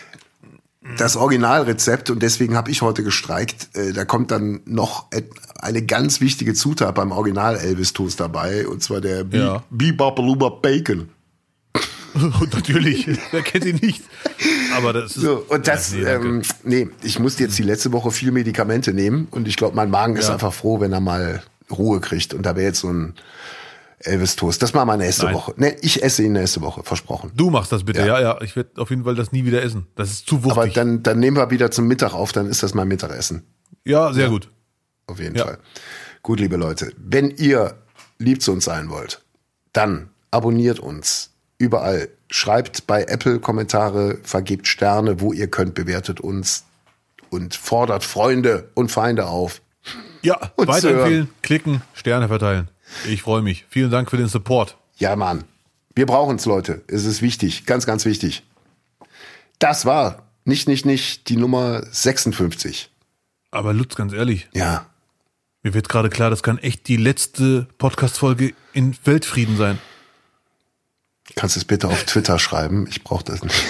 Das Originalrezept, und deswegen habe ich heute gestreikt, da kommt dann noch eine ganz wichtige Zutat beim Original-Elvis-Toast dabei, und zwar der Bibabaluba Bacon. Natürlich, wer kennt ihn nicht? Aber das ist... So, und das, ich musste jetzt die letzte Woche viel Medikamente nehmen, und ich glaube, mein Magen ist einfach froh, wenn er mal Ruhe kriegt, und da wäre jetzt so ein Elvis-Toast. Das machen wir nächste Woche. Ne, ich esse ihn nächste Woche, versprochen. Du machst das bitte, ja. Ich werde auf jeden Fall das nie wieder essen. Das ist zu wuchtig. Aber dann nehmen wir wieder zum Mittag auf, dann ist das mein Mittagessen. Ja, sehr gut. Auf jeden Fall. Gut, liebe Leute, wenn ihr lieb zu uns sein wollt, dann abonniert uns überall. Schreibt bei Apple Kommentare, vergebt Sterne, wo ihr könnt, bewertet uns und fordert Freunde und Feinde auf. Ja, weiterempfehlen, klicken, Sterne verteilen. Ich freue mich. Vielen Dank für den Support. Ja, Mann. Wir brauchen es, Leute. Es ist wichtig. Ganz, ganz wichtig. Das war nicht die Nummer 56. Aber Lutz, ganz ehrlich. Ja. Mir wird gerade klar, das kann echt die letzte Podcast-Folge in Weltfrieden sein. Kannst du es bitte auf Twitter schreiben? Ich brauche das nicht.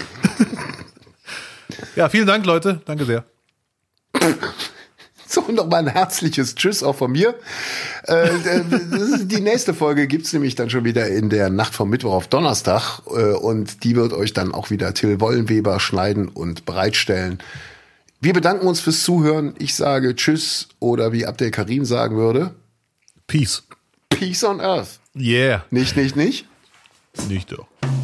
Ja, vielen Dank, Leute. Danke sehr. So, nochmal ein herzliches Tschüss auch von mir. Die nächste Folge gibt's nämlich dann schon wieder in der Nacht vom Mittwoch auf Donnerstag. Und die wird euch dann auch wieder Till Wollenweber schneiden und bereitstellen. Wir bedanken uns fürs Zuhören. Ich sage Tschüss oder wie Abdel Karim sagen würde. Peace. Peace on Earth. Yeah. Nicht. Nicht doch.